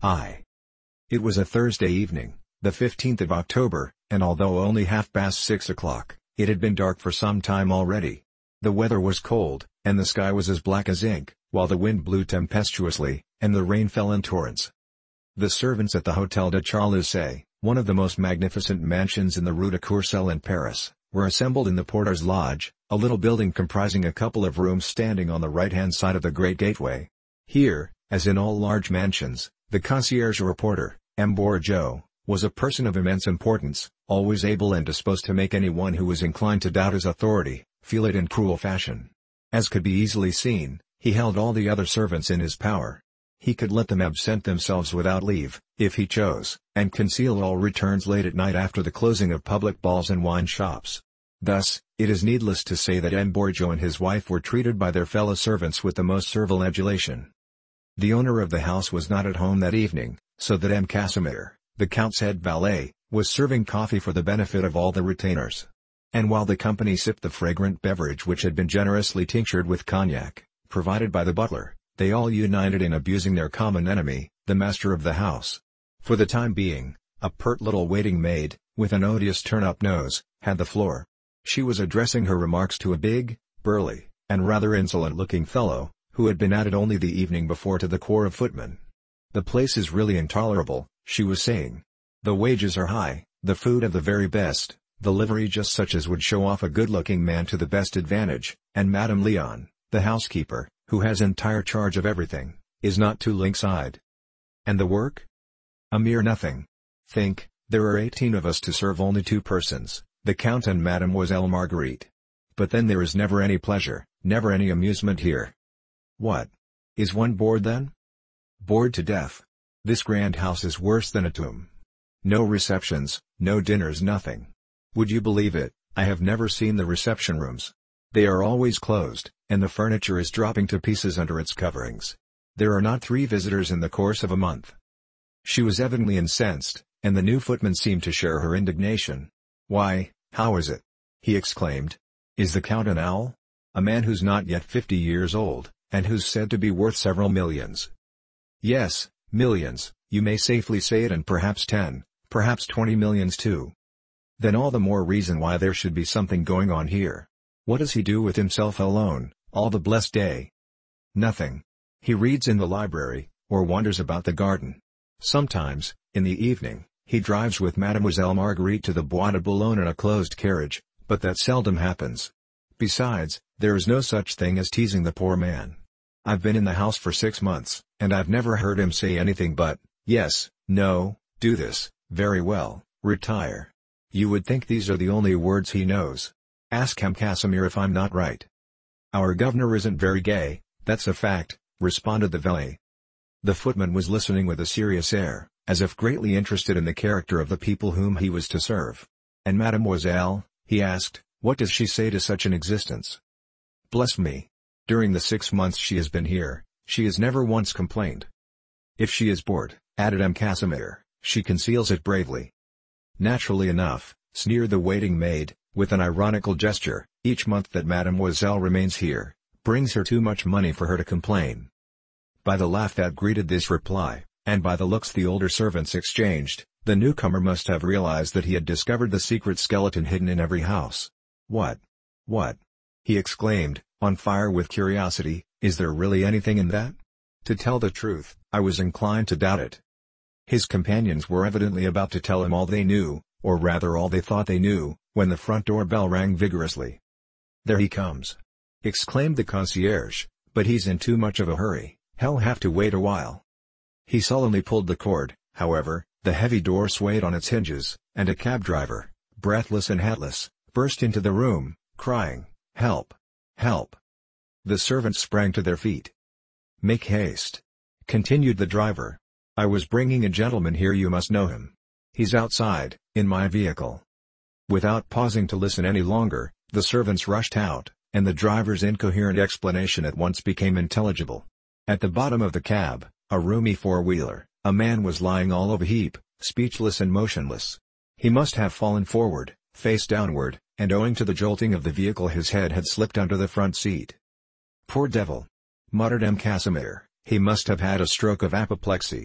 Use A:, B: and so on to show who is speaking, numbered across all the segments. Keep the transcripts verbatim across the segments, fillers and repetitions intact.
A: I. It was a Thursday evening, the fifteenth of October, and although only half past six o'clock, it had been dark for some time already. The weather was cold, and the sky was as black as ink, while the wind blew tempestuously, and the rain fell in torrents. The servants at the Hôtel de Charles, one of the most magnificent mansions in the Rue de Courcelles in Paris, were assembled in the Porter's Lodge, a little building comprising a couple of rooms standing on the right-hand side of the great gateway. Here, as in all large mansions, the concierge or porter, M. Bourgeot, was a person of immense importance, always able and disposed to make anyone who was inclined to doubt his authority, feel it in cruel fashion. As could be easily seen, he held all the other servants in his power. He could let them absent themselves without leave, if he chose, and conceal all returns late at night after the closing of public balls and wine shops. Thus, it is needless to say that M. Bourgeot and his wife were treated by their fellow servants with the most servile adulation. The owner of the house was not at home that evening, so that M. Casimir, the Count's head valet, was serving coffee for the benefit of all the retainers. And while the company sipped the fragrant beverage which had been generously tinctured with cognac, provided by the butler, they all united in abusing their common enemy, the master of the house. For the time being, a pert little waiting maid, with an odious turn-up nose, had the floor. She was addressing her remarks to a big, burly, and rather insolent-looking fellow, who had been added only the evening before to the corps of footmen. "The place is really intolerable," she was saying. "The wages are high, the food of the very best, the livery just such as would show off a good-looking man to the best advantage, and Madame Leon, the housekeeper, who has entire charge of everything, is not too lynx-eyed. And the work? A mere nothing. Think, there are eighteen of us to serve only two persons, the Count and Mademoiselle Marguerite. But then there is never any pleasure, never any amusement here. What? Is one bored then? Bored to death. This grand house is worse than a tomb. No receptions, no dinners, nothing. Would you believe it, I have never seen the reception rooms. They are always closed, and the furniture is dropping to pieces under its coverings. There are not three visitors in the course of a month." She was evidently incensed, and the new footman seemed to share her indignation. "Why, how is it?" he exclaimed. "Is the Count an owl? A man who's not yet fifty years old, and who's said to be worth several millions." "Yes, millions, you may safely say it, and perhaps ten, perhaps twenty millions too." "Then all the more reason why there should be something going on here. What does he do with himself alone, all the blessed day?" "Nothing. He reads in the library, or wanders about the garden. Sometimes, in the evening, he drives with Mademoiselle Marguerite to the Bois de Boulogne in a closed carriage, but that seldom happens. Besides, there is no such thing as teasing the poor man. I've been in the house for six months, and I've never heard him say anything but, 'Yes, no, do this, very well, retire.' You would think these are the only words he knows. Ask M. Casimir if I'm not right." "Our governor isn't very gay, that's a fact," responded the valet. The footman was listening with a serious air, as if greatly interested in the character of the people whom he was to serve. "And Mademoiselle," he asked, "what does she say to such an existence?" "Bless me! During the six months she has been here, she has never once complained." "If she is bored," added M. Casimir, "she conceals it bravely." "Naturally enough," sneered the waiting maid, with an ironical gesture, "each month that Mademoiselle remains here, brings her too much money for her to complain." By the laugh that greeted this reply, and by the looks the older servants exchanged, the newcomer must have realized that he had discovered the secret skeleton hidden in every house. "What? What?" he exclaimed, on fire with curiosity, "is there really anything in that? To tell the truth, I was inclined to doubt it." His companions were evidently about to tell him all they knew, or rather all they thought they knew, when the front door bell rang vigorously. "There he comes!" exclaimed the concierge, "but he's in too much of a hurry, he'll have to wait a while." He sullenly pulled the cord, however, the heavy door swayed on its hinges, and a cab driver, breathless and hatless, burst into the room, crying, "Help! Help!" The servants sprang to their feet. "Make haste," continued the driver. "I was bringing a gentleman here, you must know him. He's outside, in my vehicle." Without pausing to listen any longer, the servants rushed out, and the driver's incoherent explanation at once became intelligible. At the bottom of the cab, a roomy four-wheeler, a man was lying all of a heap, speechless and motionless. He must have fallen forward, face downward, and owing to the jolting of the vehicle his head had slipped under the front seat. "Poor devil!" muttered M. Casimir, "he must have had a stroke of apoplexy."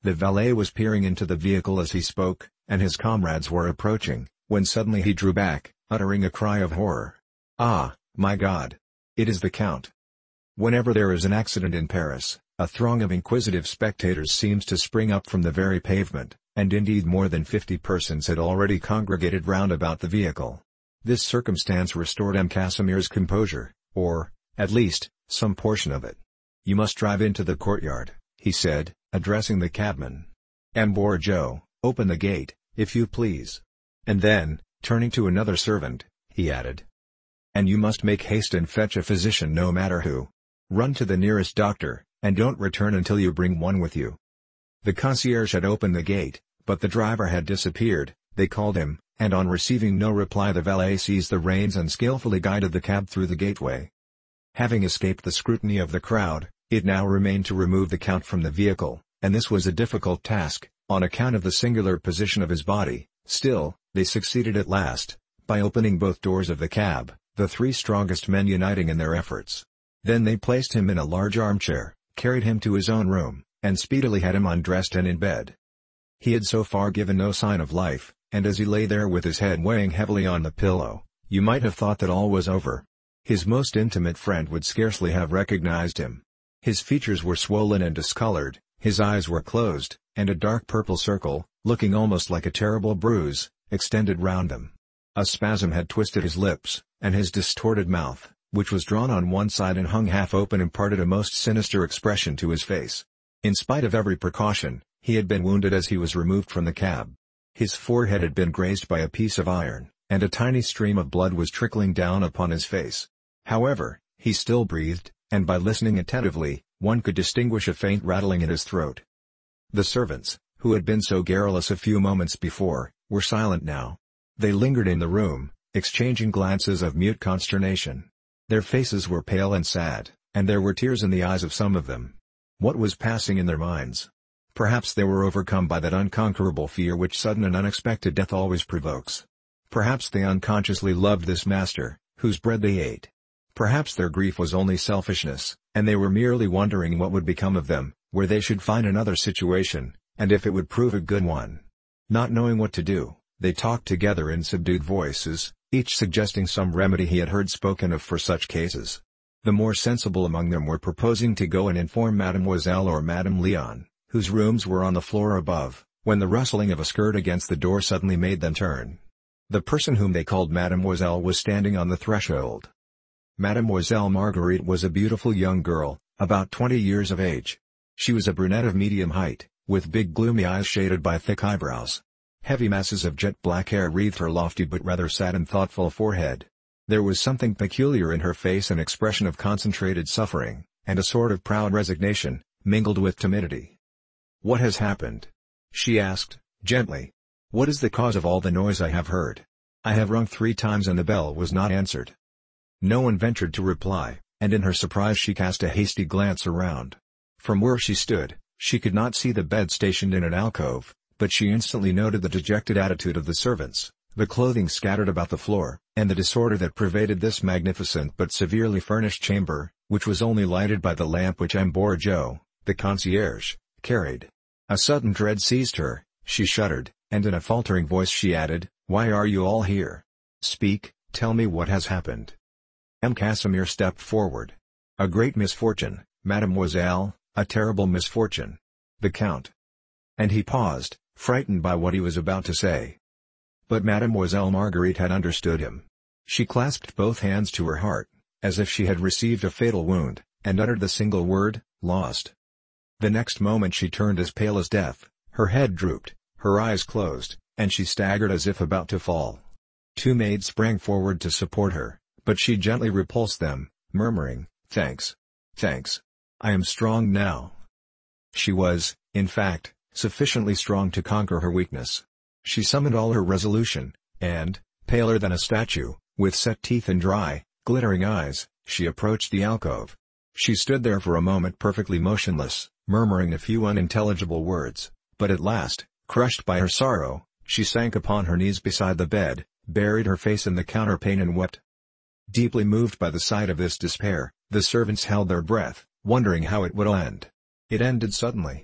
A: The valet was peering into the vehicle as he spoke, and his comrades were approaching, when suddenly he drew back, uttering a cry of horror. "Ah, my God! It is the Count!" Whenever there is an accident in Paris, a throng of inquisitive spectators seems to spring up from the very pavement, and indeed more than fifty persons had already congregated round about the vehicle. This circumstance restored M. Casimir's composure, or, at least, some portion of it. "You must drive into the courtyard," he said, addressing the cabman. "M. Bourgeot, open the gate, if you please." And then, turning to another servant, he added, "And you must make haste and fetch a physician no matter who. Run to the nearest doctor, and don't return until you bring one with you." The concierge had opened the gate, but the driver had disappeared. They called him, and on receiving no reply the valet seized the reins and skillfully guided the cab through the gateway. Having escaped the scrutiny of the crowd, it now remained to remove the Count from the vehicle, and this was a difficult task, on account of the singular position of his body. Still, they succeeded at last, by opening both doors of the cab, the three strongest men uniting in their efforts. Then they placed him in a large armchair, carried him to his own room, and speedily had him undressed and in bed. He had so far given no sign of life, and as he lay there with his head weighing heavily on the pillow, you might have thought that all was over. His most intimate friend would scarcely have recognized him. His features were swollen and discolored, his eyes were closed, and a dark purple circle, looking almost like a terrible bruise, extended round them. A spasm had twisted his lips, and his distorted mouth, which was drawn on one side and hung half open, imparted a most sinister expression to his face. In spite of every precaution, he had been wounded as he was removed from the cab. His forehead had been grazed by a piece of iron, and a tiny stream of blood was trickling down upon his face. However, he still breathed, and by listening attentively, one could distinguish a faint rattling in his throat. The servants, who had been so garrulous a few moments before, were silent now. They lingered in the room, exchanging glances of mute consternation. Their faces were pale and sad, and there were tears in the eyes of some of them. What was passing in their minds? Perhaps they were overcome by that unconquerable fear which sudden and unexpected death always provokes. Perhaps they unconsciously loved this master, whose bread they ate. Perhaps their grief was only selfishness, and they were merely wondering what would become of them, where they should find another situation, and if it would prove a good one. Not knowing what to do, they talked together in subdued voices, each suggesting some remedy he had heard spoken of for such cases. The more sensible among them were proposing to go and inform Mademoiselle or Madame Leon, whose rooms were on the floor above, when the rustling of a skirt against the door suddenly made them turn. The person whom they called Mademoiselle was standing on the threshold. Mademoiselle Marguerite was a beautiful young girl, about twenty years of age. She was a brunette of medium height, with big gloomy eyes shaded by thick eyebrows. Heavy masses of jet black hair wreathed her lofty but rather sad and thoughtful forehead. There was something peculiar in her face, an expression of concentrated suffering, and a sort of proud resignation, mingled with timidity. "What has happened?" she asked, gently. "What is the cause of all the noise I have heard? I have rung three times and the bell was not answered." No one ventured to reply, and in her surprise she cast a hasty glance around. From where she stood, she could not see the bed stationed in an alcove, but she instantly noted the dejected attitude of the servants, the clothing scattered about the floor, and the disorder that pervaded this magnificent but severely furnished chamber, which was only lighted by the lamp which M. Bourgeot, the concierge, carried. A sudden dread seized her, she shuddered, and in a faltering voice she added, "Why are you all here? Speak, tell me what has happened." M. Casimir stepped forward. "A great misfortune, mademoiselle, a terrible misfortune. The Count—" And he paused, frightened by what he was about to say. But Mademoiselle Marguerite had understood him. She clasped both hands to her heart, as if she had received a fatal wound, and uttered the single word, "Lost." The next moment she turned as pale as death, her head drooped, her eyes closed, and she staggered as if about to fall. Two maids sprang forward to support her, but she gently repulsed them, murmuring, "Thanks. Thanks. I am strong now." She was, in fact, sufficiently strong to conquer her weakness. She summoned all her resolution, and, paler than a statue, with set teeth and dry, glittering eyes, she approached the alcove. She stood there for a moment perfectly motionless, murmuring a few unintelligible words, but at last, crushed by her sorrow, she sank upon her knees beside the bed, buried her face in the counterpane and wept. Deeply moved by the sight of this despair, the servants held their breath, wondering how it would end. It ended suddenly.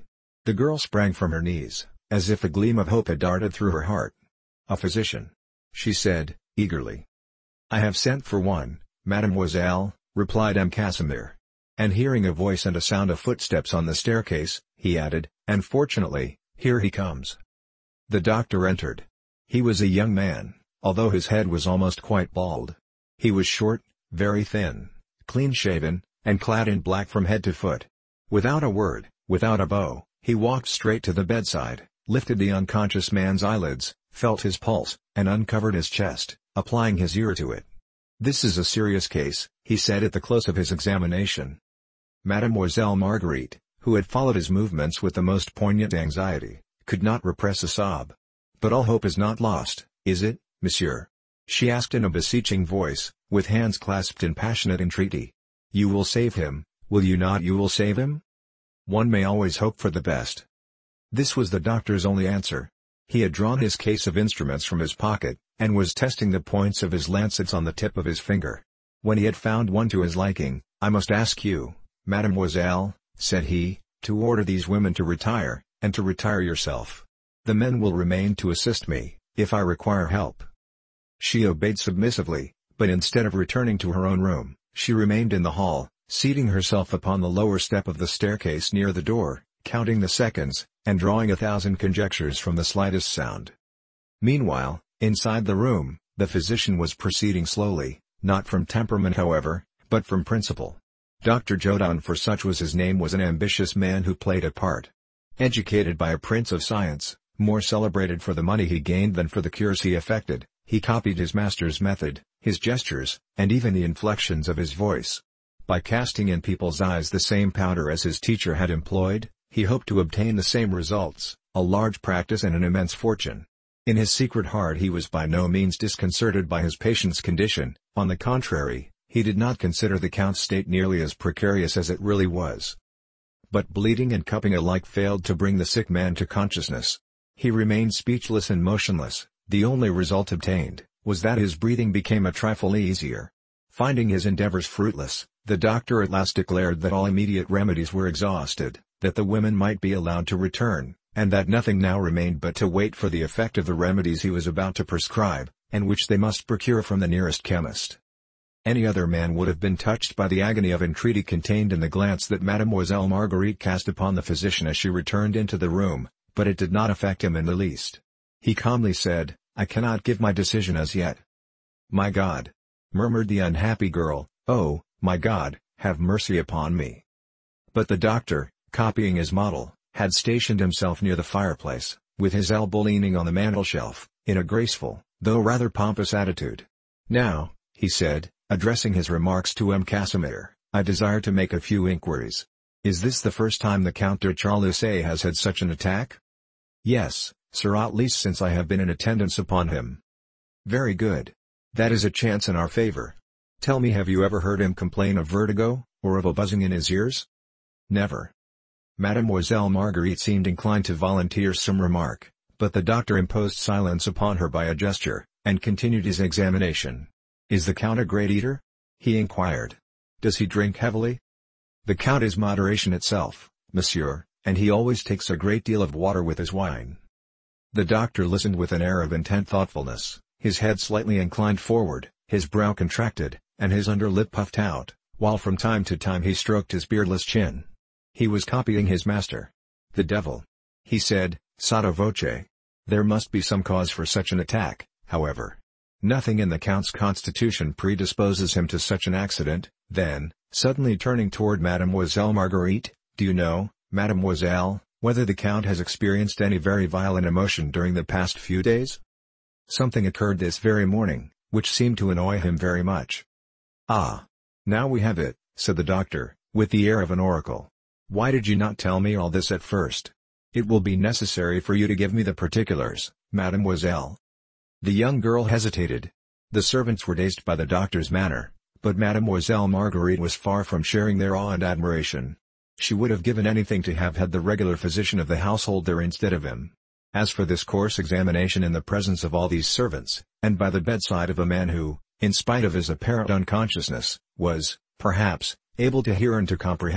A: The girl sprang from her knees, as if a gleam of hope had darted through her heart. "A physician," she said, eagerly. "I have sent for one, mademoiselle," replied M. Casimir. And hearing a voice and a sound of footsteps on the staircase, he added, "And fortunately, here he comes." The doctor entered. He was a young man, although his head was almost quite bald. He was short, very thin, clean-shaven, and clad in black from head to foot. Without a word, without a bow, he walked straight to the bedside, lifted the unconscious man's eyelids, felt his pulse, and uncovered his chest, applying his ear to it. "This is a serious case," he said at the close of his examination. Mademoiselle Marguerite, who had followed his movements with the most poignant anxiety, could not repress a sob. "But all hope is not lost, is it, monsieur?" she asked in a beseeching voice, with hands clasped in passionate entreaty. "You will save him, will you not? You will save him?" "One may always hope for the best." This was the doctor's only answer. He had drawn his case of instruments from his pocket, and was testing the points of his lancets on the tip of his finger. When he had found one to his liking, "I must ask you, mademoiselle," said he, "to order these women to retire, and to retire yourself. The men will remain to assist me, if I require help." She obeyed submissively, but instead of returning to her own room, she remained in the hall, seating herself upon the lower step of the staircase near the door, counting the seconds, and drawing a thousand conjectures from the slightest sound. Meanwhile, inside the room, the physician was proceeding slowly, not from temperament however, but from principle. Doctor Jodoin, for such was his name, was an ambitious man who played a part. Educated by a prince of science, more celebrated for the money he gained than for the cures he effected, he copied his master's method, his gestures, and even the inflections of his voice. By casting in people's eyes the same powder as his teacher had employed, he hoped to obtain the same results, a large practice and an immense fortune. In his secret heart he was by no means disconcerted by his patient's condition. On the contrary, he did not consider the Count's state nearly as precarious as it really was. But bleeding and cupping alike failed to bring the sick man to consciousness. He remained speechless and motionless. The only result obtained was that his breathing became a trifle easier. Finding his endeavors fruitless, the doctor at last declared that all immediate remedies were exhausted, that the women might be allowed to return, and that nothing now remained but to wait for the effect of the remedies he was about to prescribe, and which they must procure from the nearest chemist. Any other man would have been touched by the agony of entreaty contained in the glance that Mademoiselle Marguerite cast upon the physician as she returned into the room, but it did not affect him in the least. He calmly said, "I cannot give my decision as yet." "My God!" murmured the unhappy girl, "Oh, my God, have mercy upon me." But the doctor, copying his model, had stationed himself near the fireplace, with his elbow leaning on the mantelshelf, in a graceful, though rather pompous attitude. "Now," he said, addressing his remarks to M. Casimir, "I desire to make a few inquiries. Is this the first time the Count de Charolais has had such an attack?" "Yes, sir, at least since I have been in attendance upon him." "Very good. That is a chance in our favor. Tell me, have you ever heard him complain of vertigo, or of a buzzing in his ears?" "Never." Mademoiselle Marguerite seemed inclined to volunteer some remark, but the doctor imposed silence upon her by a gesture, and continued his examination. "Is the Count a great eater?" he inquired. "Does he drink heavily?" "The Count is moderation itself, monsieur, and he always takes a great deal of water with his wine." The doctor listened with an air of intent thoughtfulness, his head slightly inclined forward, his brow contracted, and his under lip puffed out, while from time to time he stroked his beardless chin. He was copying his master. "The devil!" he said, sotto voce. "There must be some cause for such an attack, however. Nothing in the Count's constitution predisposes him to such an accident." Then, suddenly turning toward Mademoiselle Marguerite, "Do you know, mademoiselle, whether the Count has experienced any very violent emotion during the past few days? Something occurred this very morning, which seemed to annoy him very much." "Ah! Now we have it," said the doctor, with the air of an oracle. "Why did you not tell me all this at first? It will be necessary for you to give me the particulars, mademoiselle." The young girl hesitated. The servants were dazed by the doctor's manner, but Mademoiselle Marguerite was far from sharing their awe and admiration. She would have given anything to have had the regular physician of the household there instead of him. As for this coarse examination in the presence of all these servants, and by the bedside of a man who, in spite of his apparent unconsciousness, was, perhaps, able to hear and to comprehend,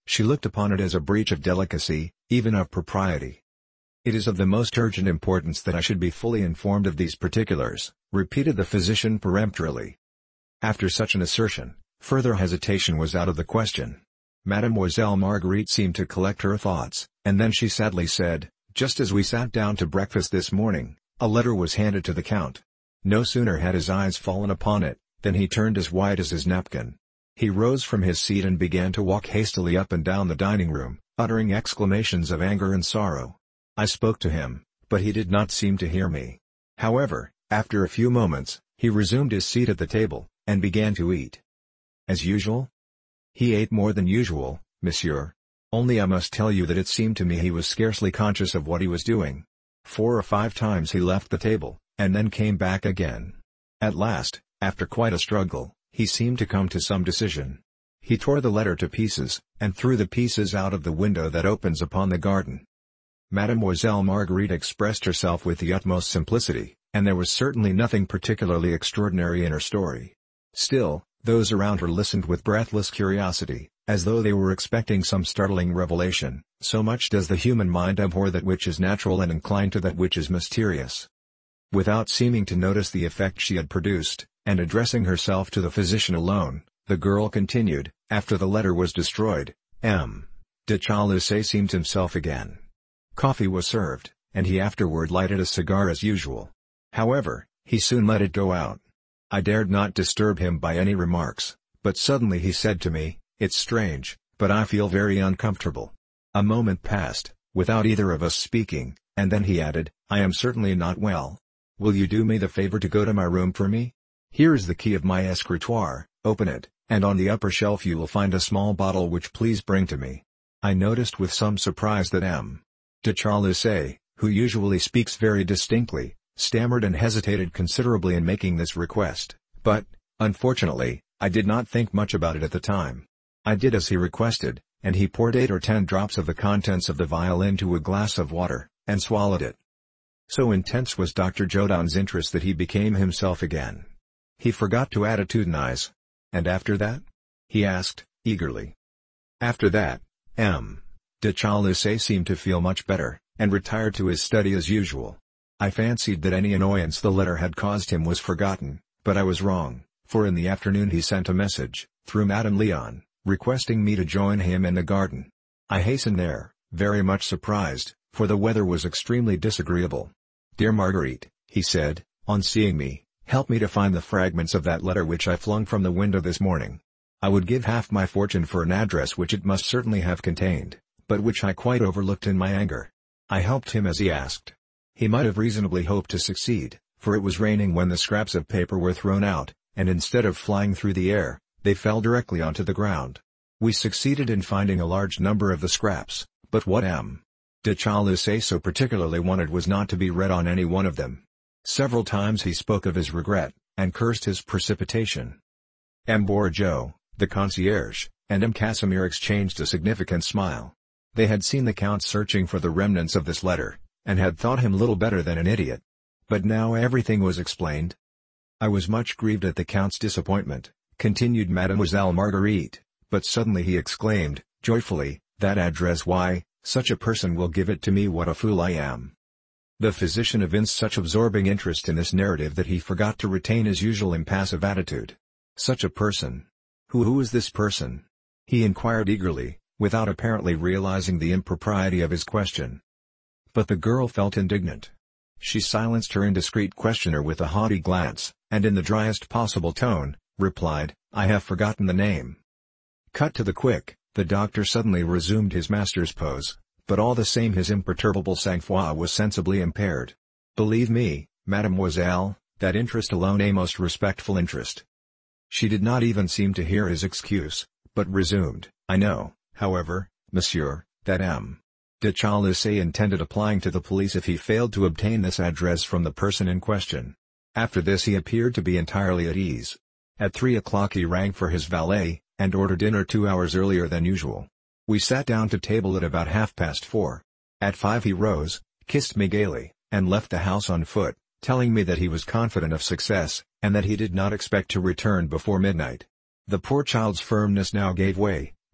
A: She looked upon it as a breach of delicacy, even of propriety. "It is of the most urgent importance that I should be fully informed of these particulars," repeated the physician peremptorily. After such an assertion, further hesitation was out of the question. Mademoiselle Marguerite seemed to collect her thoughts, and then she sadly said, "Just as we sat down to breakfast this morning, a letter was handed to the Count. No sooner had his eyes fallen upon it, than he turned as white as his napkin. He rose from his seat and began to walk hastily up and down the dining room, uttering exclamations of anger and sorrow. I spoke to him, but he did not seem to hear me. However, after a few moments, he resumed his seat at the table, and began to eat." "As usual?" "He ate more than usual, monsieur. Only I must tell you that it seemed to me he was scarcely conscious of what he was doing. Four or five times he left the table, and then came back again. At last, after quite a struggle, he seemed to come to some decision. He tore the letter to pieces, and threw the pieces out of the window that opens upon the garden." Mademoiselle Marguerite expressed herself with the utmost simplicity, and there was certainly nothing particularly extraordinary in her story. Still, those around her listened with breathless curiosity, as though they were expecting some startling revelation, so much does the human mind abhor that which is natural and incline to that which is mysterious. Without seeming to notice the effect she had produced, and addressing herself to the physician alone, the girl continued, "After the letter was destroyed, M. de Chaalus seemed himself again. Coffee was served, and he afterward lighted a cigar as usual. However, he soon let it go out. I dared not disturb him by any remarks, but suddenly he said to me, 'It's strange, but I feel very uncomfortable.' A moment passed, without either of us speaking, and then he added, 'I am certainly not well. Will you do me the favor to go to my room for me? Here is the key of my escritoire, open it, and on the upper shelf you will find a small bottle which please bring to me.' I noticed with some surprise that M. de Chaalus, who usually speaks very distinctly, stammered and hesitated considerably in making this request, but, unfortunately, I did not think much about it at the time. I did as he requested, and he poured eight or ten drops of the contents of the vial into a glass of water, and swallowed it. So intense was Doctor Jodon's interest that he became himself again. He forgot to attitudinize. And after that?" he asked, eagerly. "After that, M. de Chaalus seemed to feel much better, and retired to his study as usual. I fancied that any annoyance the letter had caused him was forgotten, but I was wrong, for in the afternoon he sent a message, through Madame Leon, requesting me to join him in the garden. I hastened there, very much surprised, for the weather was extremely disagreeable. 'Dear Marguerite,' he said, on seeing me, 'help me to find the fragments of that letter which I flung from the window this morning. I would give half my fortune for an address which it must certainly have contained, but which I quite overlooked in my anger.' I helped him as he asked. He might have reasonably hoped to succeed, for it was raining when the scraps of paper were thrown out, and instead of flying through the air, they fell directly onto the ground. We succeeded in finding a large number of the scraps, but what M. de Chaalus so particularly wanted was not to be read on any one of them. Several times he spoke of his regret, and cursed his precipitation. M. Bourgeot, the concierge, and M. Casimir exchanged a significant smile. They had seen the Count searching for the remnants of this letter, and had thought him little better than an idiot. But now everything was explained. I was much grieved at the Count's disappointment, continued Mademoiselle Marguerite, but suddenly he exclaimed, joyfully, 'That address, why, such a person will give it to me, what a fool I am!' The physician evinced such absorbing interest in this narrative that he forgot to retain his usual impassive attitude. 'Such a person? Who who is this person?' he inquired eagerly, without apparently realizing the impropriety of his question. But the girl felt indignant. She silenced her indiscreet questioner with a haughty glance, and in the driest possible tone, replied, 'I have forgotten the name.'" Cut to the quick, the doctor suddenly resumed his master's pose, but all the same his imperturbable sang-froid was sensibly impaired. "Believe me, mademoiselle, that interest alone, a most respectful interest." She did not even seem to hear his excuse, but resumed, "I know, however, monsieur, that M. de Chaalus intended applying to the police if he failed to obtain this address from the person in question. After this he appeared to be entirely at ease. At three o'clock he rang for his valet, and ordered dinner two hours earlier than usual. We sat down to table at about half past four. At five he rose, kissed me gaily, and left the house on foot, telling me that he was confident of success, and that he did not expect to return before midnight. The poor child's firmness now gave way,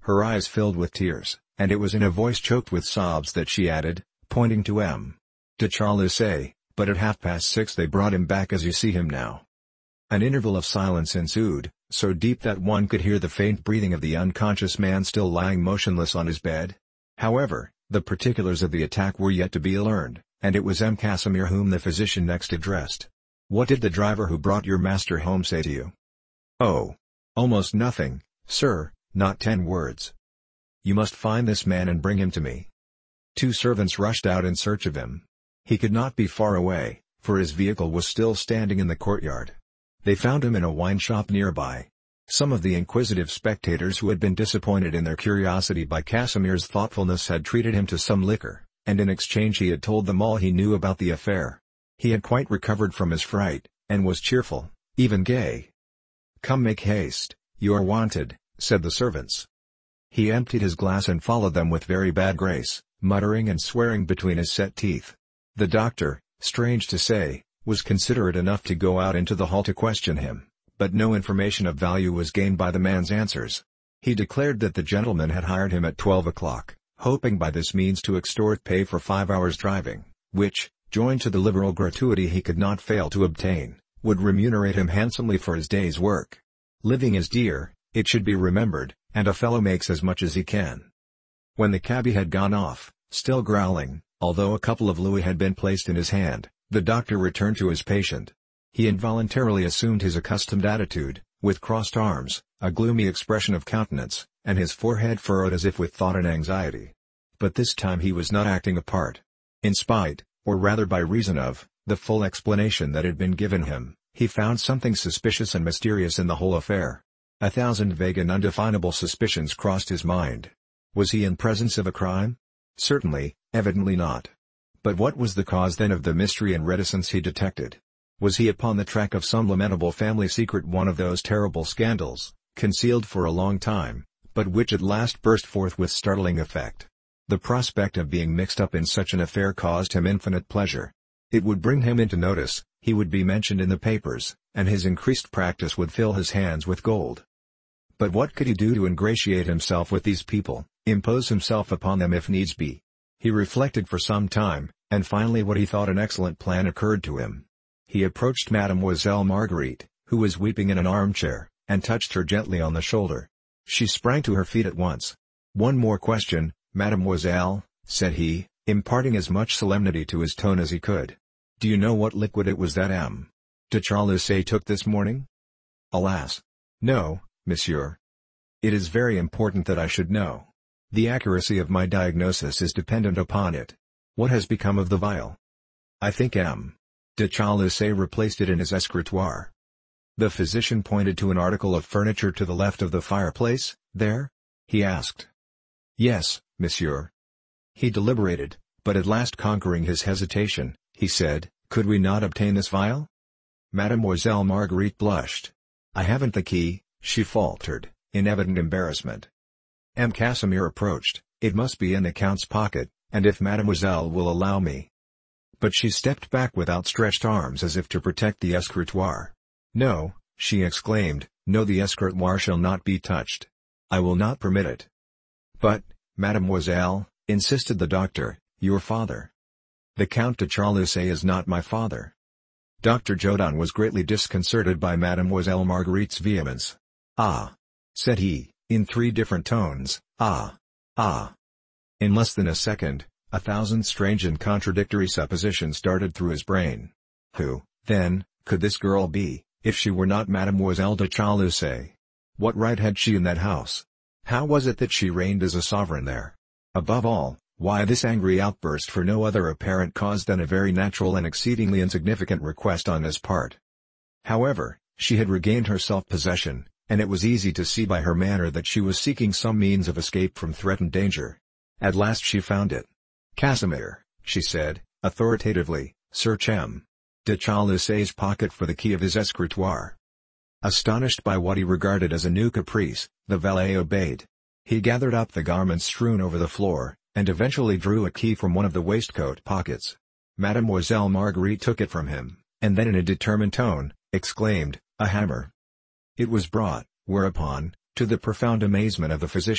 A: Her eyes filled with tears, and it was in a voice choked with sobs that she added, pointing to M. de Charlusay, "But at half past six they brought him back as you see him now." An interval of silence ensued, so deep that one could hear the faint breathing of the unconscious man still lying motionless on his bed. However, the particulars of the attack were yet to be learned, and it was M. Casimir whom the physician next addressed. "What did the driver who brought your master home say to you?" "Oh, almost nothing, sir, not ten words." "You must find this man and bring him to me." Two servants rushed out in search of him. He could not be far away, for his vehicle was still standing in the courtyard. They found him in a wine shop nearby. Some of the inquisitive spectators who had been disappointed in their curiosity by Casimir's thoughtfulness had treated him to some liquor, and in exchange he had told them all he knew about the affair. He had quite recovered from his fright, and was cheerful, even gay. "Come, make haste, you are wanted," said the servants. He emptied his glass and followed them with very bad grace, muttering and swearing between his set teeth. The doctor, strange to say, was considerate enough to go out into the hall to question him, but no information of value was gained by the man's answers. He declared that the gentleman had hired him at twelve o'clock, hoping by this means to extort pay for five hours' driving, which, joined to the liberal gratuity he could not fail to obtain, would remunerate him handsomely for his day's work. Living is dear, it should be remembered, and a fellow makes as much as he can. When the cabby had gone off, still growling, although a couple of louis had been placed in his hand, the doctor returned to his patient. He involuntarily assumed his accustomed attitude, with crossed arms, a gloomy expression of countenance, and his forehead furrowed as if with thought and anxiety. But this time he was not acting a part. In spite, or rather by reason of, the full explanation that had been given him, he found something suspicious and mysterious in the whole affair. A thousand vague and undefinable suspicions crossed his mind. Was he in presence of a crime? Certainly, evidently not. But what was the cause then of the mystery and reticence he detected? Was he upon the track of some lamentable family secret, one of those terrible scandals, concealed for a long time, but which at last burst forth with startling effect? The prospect of being mixed up in such an affair caused him infinite pleasure. It would bring him into notice, he would be mentioned in the papers, and his increased practice would fill his hands with gold. But what could he do to ingratiate himself with these people, impose himself upon them if needs be? He reflected for some time, and finally what he thought an excellent plan occurred to him. He approached Mademoiselle Marguerite, who was weeping in an armchair, and touched her gently on the shoulder. She sprang to her feet at once. "One more question, mademoiselle," said he, imparting as much solemnity to his tone as he could. "Do you know what liquid it was that M. de Charlusay took this morning?" "Alas! No, monsieur. It is very important that I should know. The accuracy of my diagnosis is dependent upon it. What has become of the vial?" "I think M. de Charlusay replaced it in his escritoire." The physician pointed to an article of furniture to the left of the fireplace. "There?" he asked. "Yes, monsieur." He deliberated, but at last conquering his hesitation, he said, "Could we not obtain this vial?" Mademoiselle Marguerite blushed. "I haven't the key," she faltered, in evident embarrassment. M. Casimir approached. "It must be in the Count's pocket, and if mademoiselle will allow me—" But she stepped back with outstretched arms as if to protect the escritoire. "No," she exclaimed, "no, the escritoire shall not be touched. I will not permit it." "But, mademoiselle," insisted the doctor, "your father—" "The Count de Charlusay is not my father." Doctor Jodan was greatly disconcerted by Mademoiselle Marguerite's vehemence. "Ah!" said he, in three different tones, "ah! ah!" In less than a second, a thousand strange and contradictory suppositions darted through his brain. Who, then, could this girl be, if she were not Mademoiselle de Charlusay? What right had she in that house? How was it that she reigned as a sovereign there? Above all, why this angry outburst for no other apparent cause than a very natural and exceedingly insignificant request on his part? However, she had regained her self-possession, and it was easy to see by her manner that she was seeking some means of escape from threatened danger. At last she found it. "Casimir," she said, authoritatively, "search M. de Charlusay's pocket for the key of his escritoire." Astonished by what he regarded as a new caprice, the valet obeyed. He gathered up the garments strewn over the floor, and eventually drew a key from one of the waistcoat pockets. Mademoiselle Marguerite took it from him, and then in a determined tone, exclaimed, "A hammer!" It was brought, whereupon, to the profound amazement of the physician,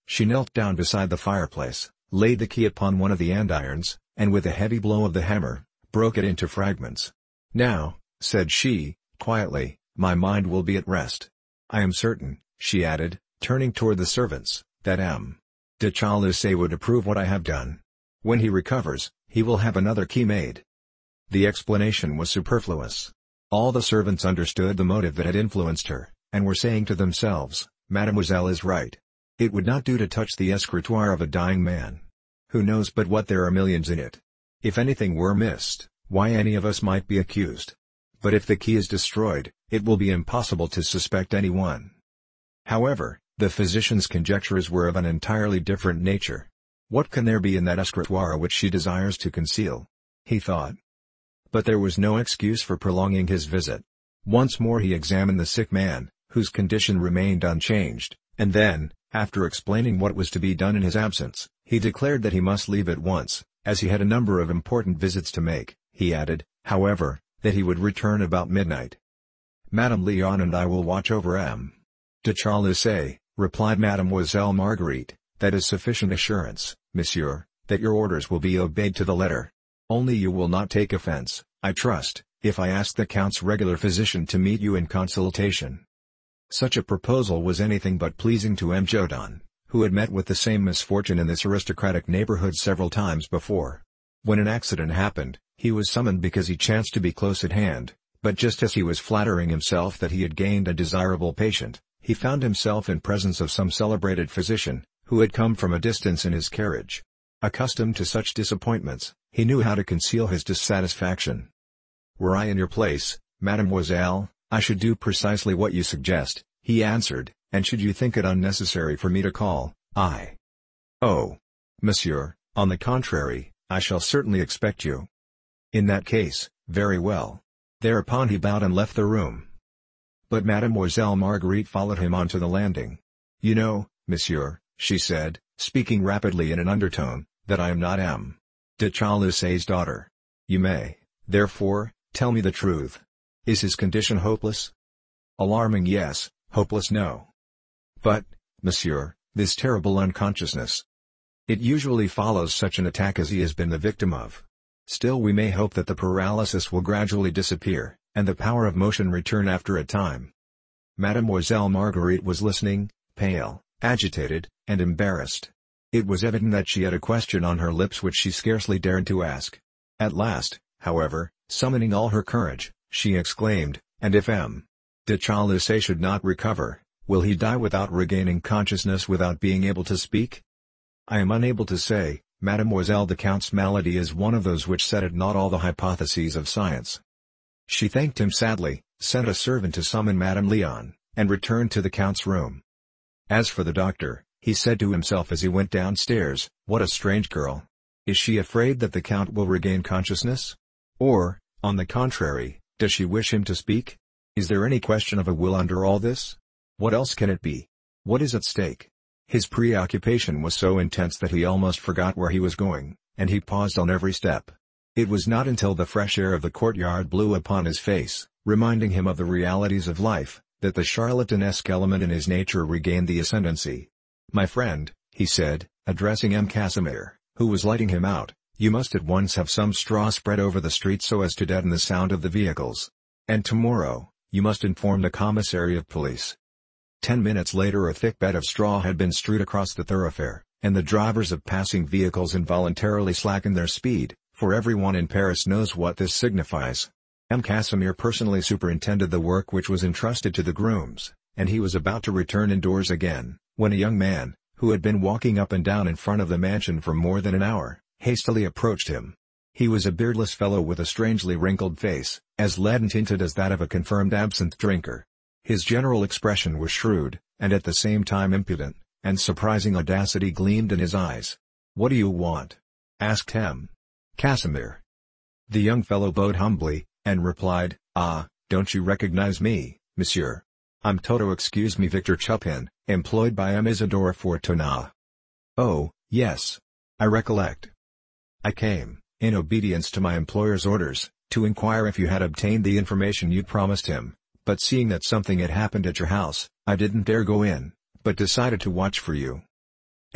A: She knelt down beside the fireplace, laid the key upon one of the andirons, and with a heavy blow of the hammer, broke it into fragments. "Now," said she, quietly, "my mind will be at rest. I am certain," she added, turning toward the servants, "that M. de Chaalus would approve what I have done. When he recovers, he will have another key made." The explanation was superfluous. All the servants understood the motive that had influenced her, and were saying to themselves, "Mademoiselle is right. It would not do to touch the escritoire of a dying man. Who knows but what there are millions in it? If anything were missed, why any of us might be accused. But if the key is destroyed, it will be impossible to suspect anyone." However, the physician's conjectures were of an entirely different nature. What can there be in that escritoire which she desires to conceal? He thought. But there was no excuse for prolonging his visit. Once more he examined the sick man, whose condition remained unchanged, and then, after explaining what was to be done in his absence, he declared that he must leave at once, as he had a number of important visits to make. He added, however, that he would return about midnight. "Madame Leon and I will watch over M. de Chaalus," replied Mademoiselle Marguerite. "That is sufficient assurance, monsieur, that your orders will be obeyed to the letter. Only you will not take offense, I trust, if I ask the Count's regular physician to meet you in consultation." Such a proposal was anything but pleasing to M. Jodon, who had met with the same misfortune in this aristocratic neighborhood several times before. When an accident happened, he was summoned because he chanced to be close at hand, but just as he was flattering himself that he had gained a desirable patient, he found himself in presence of some celebrated physician, who had come from a distance in his carriage. Accustomed to such disappointments, he knew how to conceal his dissatisfaction. "Were I in your place, mademoiselle, I should do precisely what you suggest," he answered, "and should you think it unnecessary for me to call, I oh, monsieur, on the contrary, I shall certainly expect you." "In that case, very well." Thereupon he bowed and left the room. But Mademoiselle Marguerite followed him onto the landing. "You know, monsieur," she said, speaking rapidly in an undertone, "that I am not M. de Chaalus's daughter. You may, therefore, tell me the truth. Is his condition hopeless?" "Alarming, yes, hopeless, no." "But, monsieur, this terrible unconsciousness—" "It usually follows such an attack as he has been the victim of. Still we may hope that the paralysis will gradually disappear, and the power of motion return after a time." Mademoiselle Marguerite was listening, pale, agitated, and embarrassed. It was evident that she had a question on her lips which she scarcely dared to ask. At last, however, summoning all her courage, she exclaimed, "And if M. de Chaalus should not recover, will he die without regaining consciousness, without being able to speak?" "I am unable to say, mademoiselle. The Count's malady is one of those which set at naught all the hypotheses of science." She thanked him sadly, sent a servant to summon Madame Leon, and returned to the Count's room. As for the doctor, he said to himself as he went downstairs, "What a strange girl! Is she afraid that the Count will regain consciousness? Or, on the contrary, does she wish him to speak? Is there any question of a will under all this? What else can it be? What is at stake?" His preoccupation was so intense that he almost forgot where he was going, and he paused on every step. It was not until the fresh air of the courtyard blew upon his face, reminding him of the realities of life, that the charlatanesque element in his nature regained the ascendancy. "My friend," he said, addressing M. Casimir, who was lighting him out, "you must at once have some straw spread over the street so as to deaden the sound of the vehicles. And tomorrow, you must inform the commissary of police." Ten minutes later a thick bed of straw had been strewed across the thoroughfare, and the drivers of passing vehicles involuntarily slackened their speed, for everyone in Paris knows what this signifies. M. Casimir personally superintended the work which was entrusted to the grooms, and he was about to return indoors again, when a young man, who had been walking up and down in front of the mansion for more than an hour, hastily approached him. He was a beardless fellow with a strangely wrinkled face, as leaden-tinted as that of a confirmed absinthe drinker. His general expression was shrewd, and at the same time impudent, and surprising audacity gleamed in his eyes. "What do you want?" asked M. Casimir. The young fellow bowed humbly, and replied, "Ah, don't you recognize me, monsieur? I'm Toto, excuse me, Victor Chupin, employed by M. Isidore Fortunat." "Oh, yes. I recollect. I came, in obedience to my employer's orders, to inquire if you had obtained the information you'd promised him, but seeing that something had happened at your house, I didn't dare go in, but decided to watch for you."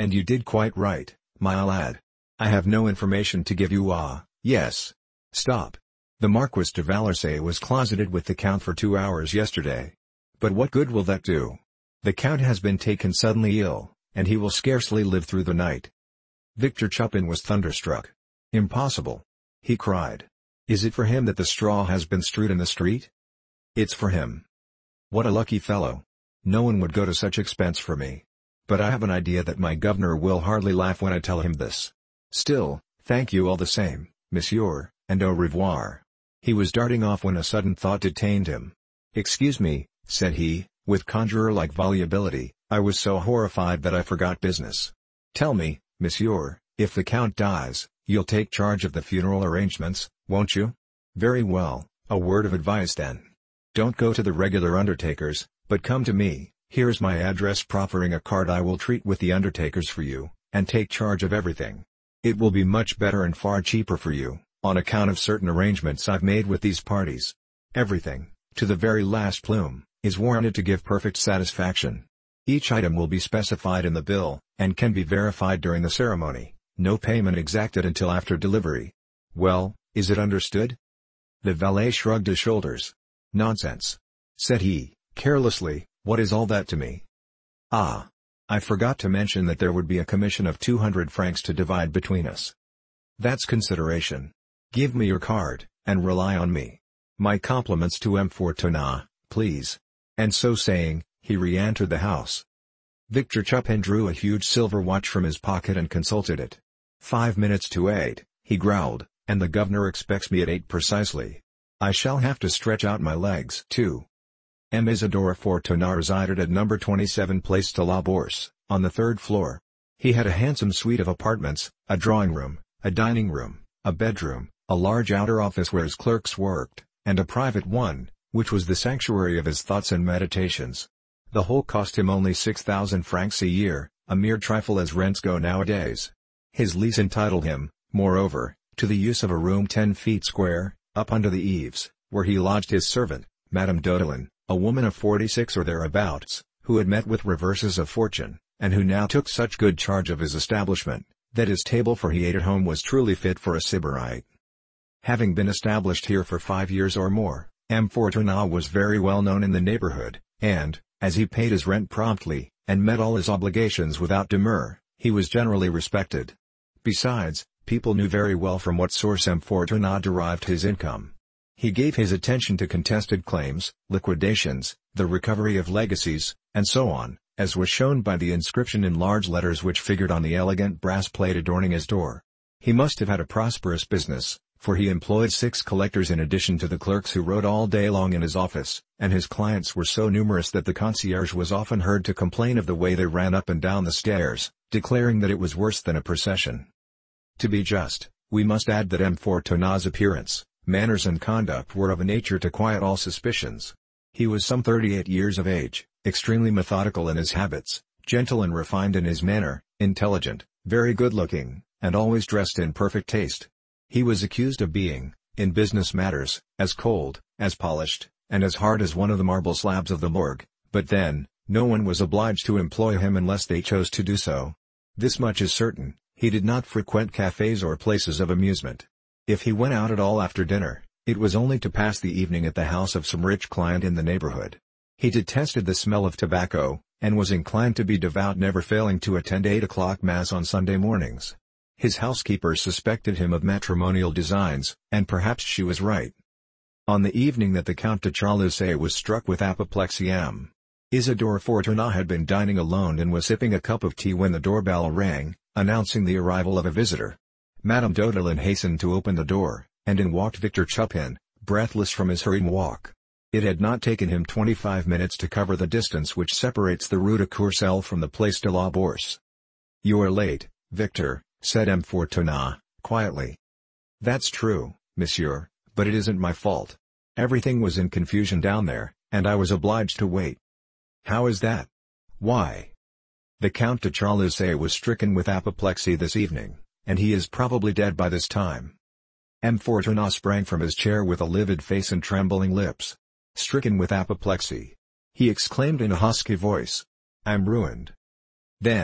A: And you did quite right, my lad. I have no information to give you. Ah, yes. Stop. The Marquis de Valersaye was closeted with the Count for two hours yesterday. But what good will that do? The Count has been taken suddenly ill, and he will scarcely live through the night. Victor Chupin was thunderstruck. Impossible! He cried. Is it for him that the straw has been strewed in the street? It's for him. What a lucky fellow! No one would go to such expense for me. But I have an idea that my governor will hardly laugh when I tell him this. Still, thank you all the same, monsieur, and au revoir. He was darting off when a sudden thought detained him. Excuse me, said he, with conjurer-like volubility, I was so horrified that I forgot business. Tell me, monsieur, if the Count dies, you'll take charge of the funeral arrangements, won't you? Very well, a word of advice then. Don't go to the regular undertakers, but come to me. Here's my address. Proffering a card, I will treat with the undertakers for you, and take charge of everything. It will be much better and far cheaper for you, on account of certain arrangements I've made with these parties. Everything, to the very last plume, is warranted to give perfect satisfaction. Each item will be specified in the bill, and can be verified during the ceremony, no payment exacted until after delivery. Well, is it understood? The valet shrugged his shoulders. Nonsense, said he, carelessly, what is all that to me? Ah! I forgot to mention that there would be a commission of two hundred francs to divide between us. That's consideration. Give me your card, and rely on me. My compliments to M. Fortunat, please. And so saying, he re-entered the house. Victor Chupin drew a huge silver watch from his pocket and consulted it. Five minutes to eight, he growled, and the governor expects me at eight precisely. I shall have to stretch out my legs too. M. Isidore Fortunat resided at number twenty-seven Place de la Bourse, on the third floor. He had a handsome suite of apartments, a drawing-room, a dining-room, a bedroom, a large outer office where his clerks worked, and a private one, which was the sanctuary of his thoughts and meditations. The whole cost him only six thousand francs a year, a mere trifle as rents go nowadays. His lease entitled him, moreover, to the use of a room ten feet square, up under the eaves, where he lodged his servant, Madame Dodelaine, a woman of forty-six or thereabouts, who had met with reverses of fortune, and who now took such good charge of his establishment, that his table for he ate at home was truly fit for a sybarite. Having been established here for five years or more, M. Fortunat was very well known in the neighborhood, and, as he paid his rent promptly, and met all his obligations without demur, he was generally respected. Besides, people knew very well from what source M. Fortunat derived his income. He gave his attention to contested claims, liquidations, the recovery of legacies, and so on, as was shown by the inscription in large letters which figured on the elegant brass plate adorning his door. He must have had a prosperous business, for he employed six collectors in addition to the clerks who rode all day long in his office, and his clients were so numerous that the concierge was often heard to complain of the way they ran up and down the stairs, declaring that it was worse than a procession. To be just, we must add that M. Fortunat's appearance, manners and conduct were of a nature to quiet all suspicions. He was some thirty-eight years of age, extremely methodical in his habits, gentle and refined in his manner, intelligent, very good-looking, and always dressed in perfect taste. He was accused of being, in business matters, as cold, as polished, and as hard as one of the marble slabs of the Morgue, but then, no one was obliged to employ him unless they chose to do so. This much is certain, he did not frequent cafes or places of amusement. If he went out at all after dinner, it was only to pass the evening at the house of some rich client in the neighborhood. He detested the smell of tobacco, and was inclined to be devout, never failing to attend eight o'clock mass on Sunday mornings. His housekeeper suspected him of matrimonial designs, and perhaps she was right. On the evening that the Count de Chaalus was struck with apoplexy, M. Isidore Fortunat had been dining alone and was sipping a cup of tea when the doorbell rang, announcing the arrival of a visitor. Madame Dodelaine hastened to open the door, and in walked Victor Chupin, breathless from his hurried walk. It had not taken him twenty-five minutes to cover the distance which separates the Rue de Courcelles from the Place de la Bourse. "You are late, Victor," said M. Fortunat, quietly. "That's true, monsieur, but it isn't my fault. Everything was in confusion down there, and I was obliged to wait." "How is that?" "Why, the Count de Chaalus was stricken with apoplexy this evening, and he is probably dead by this time." M. Fortunat sprang from his chair with a livid face and trembling lips. "Stricken with apoplexy!" he exclaimed in a husky voice. "I'm ruined." Then,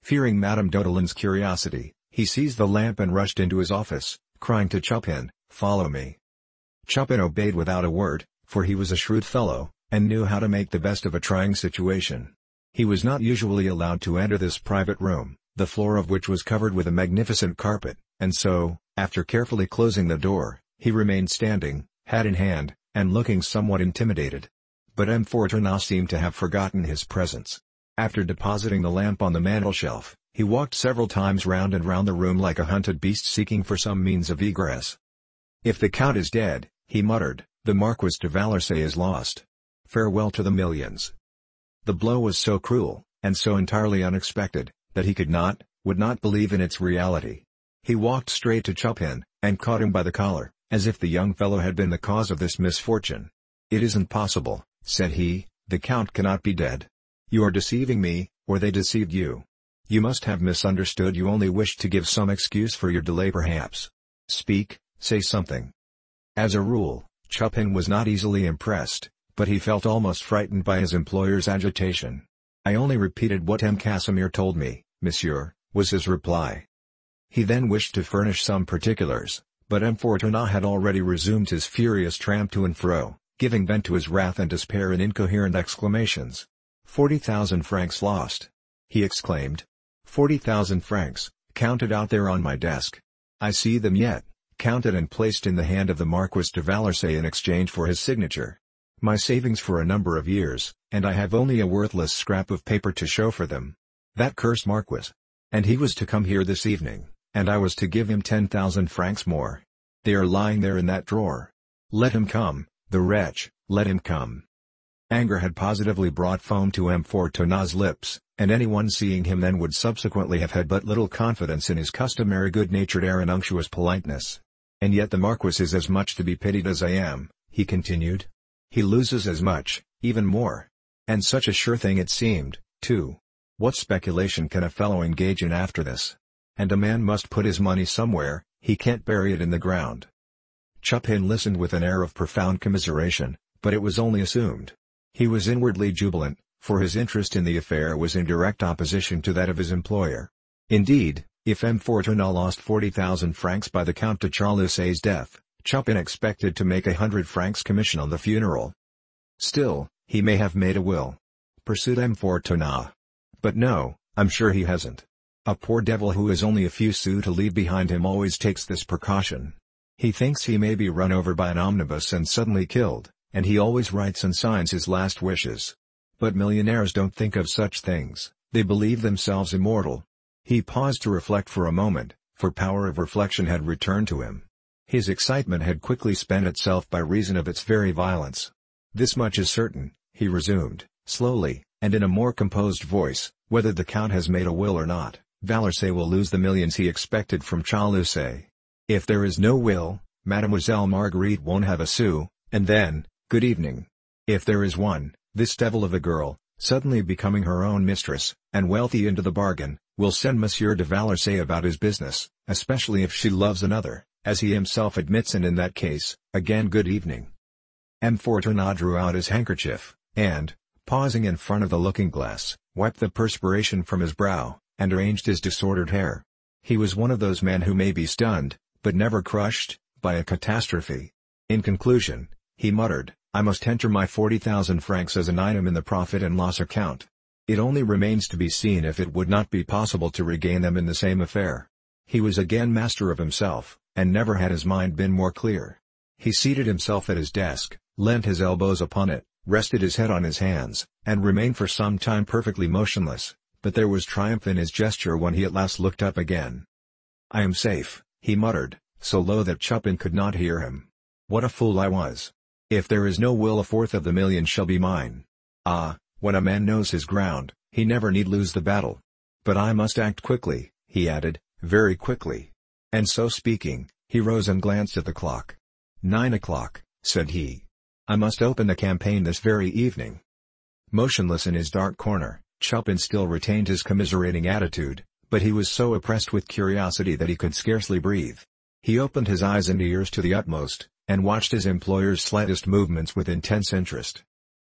A: Fearing Madame Dodelin's curiosity, he seized the lamp and rushed into his office, crying to Chupin, "Follow me." Chupin obeyed without a word, for he was a shrewd fellow, and knew how to make the best of a trying situation. He was not usually allowed to enter this private room, the floor of which was covered with a magnificent carpet, and so, after carefully closing the door, he remained standing, hat in hand, and looking somewhat intimidated. But M. Fortunato seemed to have forgotten his presence. After depositing the lamp on the mantelshelf, he walked several times round and round the room like a hunted beast seeking for some means of egress. "If the Count is dead," he muttered, "the Marquis de Valercey is lost. Farewell to the millions." The blow was so cruel, and so entirely unexpected, that he could not, would not believe in its reality. He walked straight to Chupin, and caught him by the collar, as if the young fellow had been the cause of this misfortune. "It isn't possible," said he, "the Count cannot be dead. You are deceiving me, or they deceived you. You must have misunderstood. You only wished to give some excuse for your delay perhaps. Speak, say something." As a rule, Chupin was not easily impressed, but he felt almost frightened by his employer's agitation. "I only repeated what M. Casimir told me, monsieur," was his reply. He then wished to furnish some particulars, but M. Fortunato had already resumed his furious tramp to and fro, giving vent to his wrath and despair in incoherent exclamations. Forty thousand francs lost!" he exclaimed. Forty thousand francs, counted out there on my desk. I see them yet, counted and placed in the hand of the Marquis de Valercey in exchange for his signature. My savings for a number of years, and I have only a worthless scrap of paper to show for them. That cursed Marquis! And he was to come here this evening, and I was to give him ten thousand francs more. They are lying there in that drawer. Let him come, the wretch, let him come." Anger had positively brought foam to M. Fortunato's lips, and anyone seeing him then would subsequently have had but little confidence in his customary good-natured air and unctuous politeness. "And yet the Marquis is as much to be pitied as I am," he continued. "He loses as much, even more. And such a sure thing it seemed, too. What speculation can a fellow engage in after this? And a man must put his money somewhere, he can't bury it in the ground." Chupin listened with an air of profound commiseration, but it was only assumed. He was inwardly jubilant, for his interest in the affair was in direct opposition to that of his employer. Indeed, if M. Fortunato lost forty thousand francs by the Count de Charolys's death, Chupin expected to make a hundred francs commission on the funeral. "Still, he may have made a will," pursued M. Fortunato. "But no, I'm sure he hasn't. A poor devil who has only a few sous to leave behind him always takes this precaution. He thinks he may be run over by an omnibus and suddenly killed, and he always writes and signs his last wishes. But millionaires don't think of such things, they believe themselves immortal." He paused to reflect for a moment, for power of reflection had returned to him. His excitement had quickly spent itself by reason of its very violence. "This much is certain," he resumed, slowly, and in a more composed voice, "whether the Count has made a will or not, Valercey will lose the millions he expected from Charolysé. If there is no will, Mademoiselle Marguerite won't have a sou, and then, good evening. If there is one, this devil of a girl, suddenly becoming her own mistress, and wealthy into the bargain, will send Monsieur de Valercey about his business, especially if she loves another, as he himself admits, and in that case, again good evening." M. Fortunato drew out his handkerchief, and, pausing in front of the looking-glass, wiped the perspiration from his brow, and arranged his disordered hair. He was one of those men who may be stunned, but never crushed, by a catastrophe. In conclusion, he muttered, "I must enter my forty thousand francs as an item in the profit and loss account. It only remains to be seen if it would not be possible to regain them in the same affair." He was again master of himself, and never had his mind been more clear. He seated himself at his desk, leant his elbows upon it, rested his head on his hands, and remained for some time perfectly motionless, but there was triumph in his gesture when he at last looked up again. "I am safe," he muttered, so low that Chupin could not hear him. "What a fool I was! If there is no will, a fourth of the million shall be mine. Ah, when a man knows his ground, he never need lose the battle. But I must act quickly," he added, "very quickly." And so speaking, he rose and glanced at the clock. "Nine o'clock," said he. "I must open the campaign this very evening." Motionless in his dark corner, Chupin still retained his commiserating attitude, but he was so oppressed with curiosity that he could scarcely breathe. He opened his eyes and ears to the utmost, and watched his employer's slightest movements with intense interest.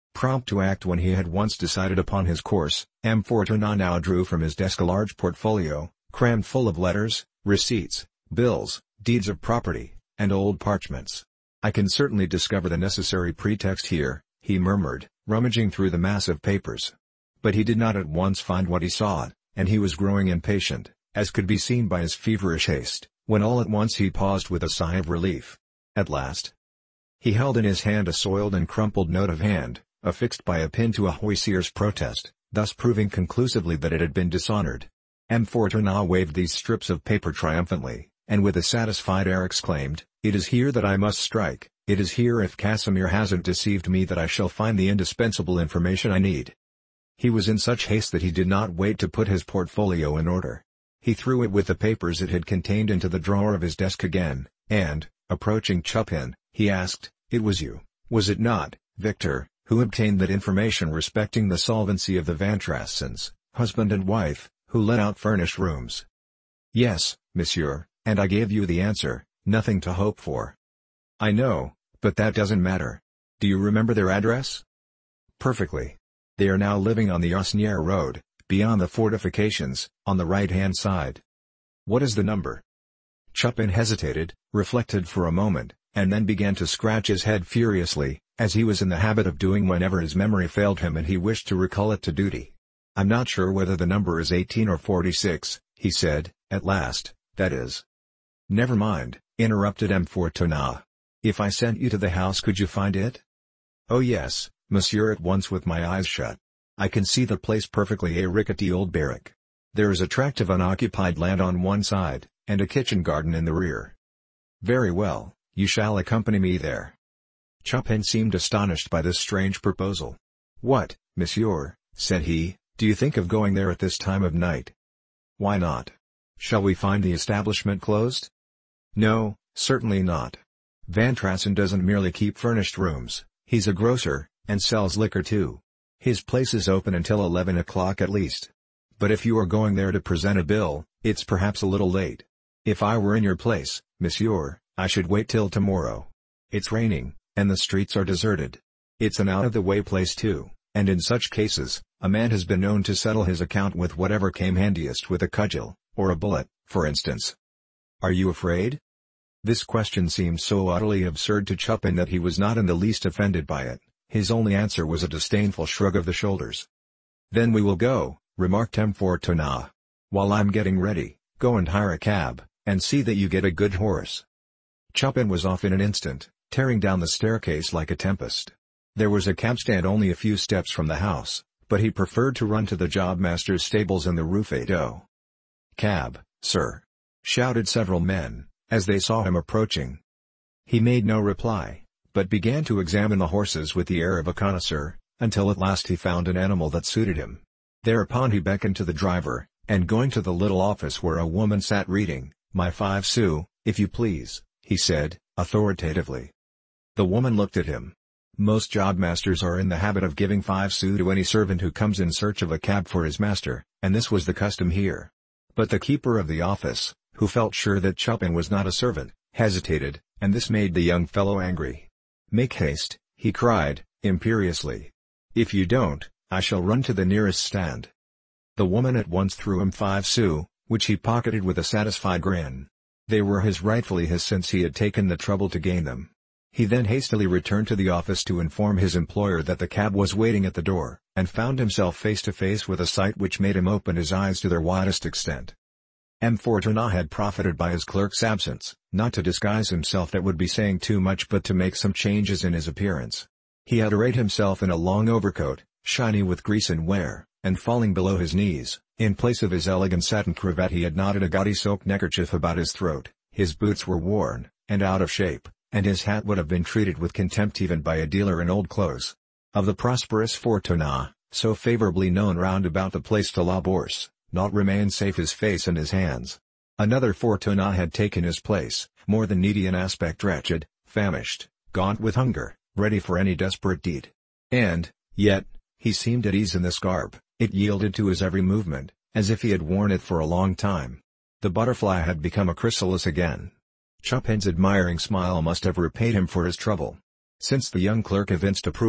A: Prompt to act when he had once decided upon his course, M. Fortuna now drew from his desk a large portfolio, crammed full of letters, receipts, bills, deeds of property, and old parchments. "I can certainly discover the necessary pretext here," he murmured, rummaging through the mass of papers. But he did not at once find what he sought, and he was growing impatient, as could be seen by his feverish haste, when all at once he paused with a sigh of relief. At last. He held in his hand a soiled and crumpled note of hand, affixed by a pin to a huissire's protest, thus proving conclusively that it had been dishonored. M. Fortuna waved these strips of paper triumphantly, and with a satisfied air exclaimed, "It is here that I must strike, it is here if Casimir hasn't deceived me that I shall find the indispensable information I need." He was in such haste that he did not wait to put his portfolio in order. He threw it with the papers it had contained into the drawer of his desk again, and, approaching Chupin, he asked, "It was you, was it not, Victor, who obtained that information respecting the solvency of the Van Trassens, husband and wife, who let out furnished rooms?" "Yes, monsieur, and I gave you the answer, nothing to hope for." "I know, but that doesn't matter. Do you remember their address?" "Perfectly. They are now living on the Osnier road, beyond the fortifications, on the right-hand side." "What is the number?" Chupin hesitated, reflected for a moment, and then began to scratch his head furiously, as he was in the habit of doing whenever his memory failed him and he wished to recall it to duty. "I'm not sure whether the number is eighteen or forty-six, he said, at last, "that is—" "Never mind," interrupted M. Fortuna. "If I sent you to the house could you find it?" "Oh yes, monsieur, at once with my eyes shut. I can see the place perfectly, a rickety old barrack. There is a tract of unoccupied land on one side, and a kitchen garden in the rear." "Very well, you shall accompany me there." Chupin seemed astonished by this strange proposal. "What, monsieur," said he, "do you think of going there at this time of night?" "Why not? Shall we find the establishment closed?" "No, certainly not. Van Trassen doesn't merely keep furnished rooms, he's a grocer, and sells liquor too. His place is open until eleven o'clock at least. But if you are going there to present a bill, it's perhaps a little late. If I were in your place, monsieur, I should wait till tomorrow. It's raining, and the streets are deserted. It's an out-of-the-way place too, and in such cases, a man has been known to settle his account with whatever came handiest, with a cudgel, or a bullet, for instance." "Are you afraid?" This question seemed so utterly absurd to Chupin that he was not in the least offended by it. His only answer was a disdainful shrug of the shoulders. "Then we will go," remarked M. Fortuna. "While I'm getting ready, go and hire a cab, and see that you get a good horse." Chupin was off in an instant, tearing down the staircase like a tempest. There was a cabstand only a few steps from the house, but he preferred to run to the job-master's stables in the Rue Feydeau. "Cab, sir!" shouted several men, as they saw him approaching. He made no reply, but began to examine the horses with the air of a connoisseur, until at last he found an animal that suited him. Thereupon he beckoned to the driver, and going to the little office where a woman sat reading, "My five sous, if you please," he said, authoritatively. The woman looked at him. Most job-masters are in the habit of giving five sous to any servant who comes in search of a cab for his master, and this was the custom here. But the keeper of the office, who felt sure that Chupin was not a servant, hesitated, and this made the young fellow angry. "Make haste," he cried, imperiously. "If you don't, I shall run to the nearest stand." The woman at once threw him five sous, which he pocketed with a satisfied grin. They were his, rightfully his, since he had taken the trouble to gain them. He then hastily returned to the office to inform his employer that the cab was waiting at the door, and found himself face to face with a sight which made him open his eyes to their widest extent. M. Fortuna had profited by his clerk's absence, not to disguise himself, that would be saying too much, but to make some changes in his appearance. He had arrayed himself in a long overcoat, shiny with grease and wear, and falling below his knees. In place of his elegant satin cravat he had knotted a gaudy silk neckerchief about his throat. His boots were worn, and out of shape, and his hat would have been treated with contempt even by a dealer in old clothes. Of the prosperous Fortuna, so favorably known round about the Place de la Bourse, naught remained save his face and his hands. Another Fortuna had taken his place, more than needy in aspect, wretched, famished, gaunt with hunger, ready for any desperate deed. And, yet, he seemed at ease in this garb. It yielded to his every movement, as if he had worn it for a long time. The butterfly had become a chrysalis again. Chupin's admiring smile must have repaid him for his trouble. Since the young clerk evinced approval,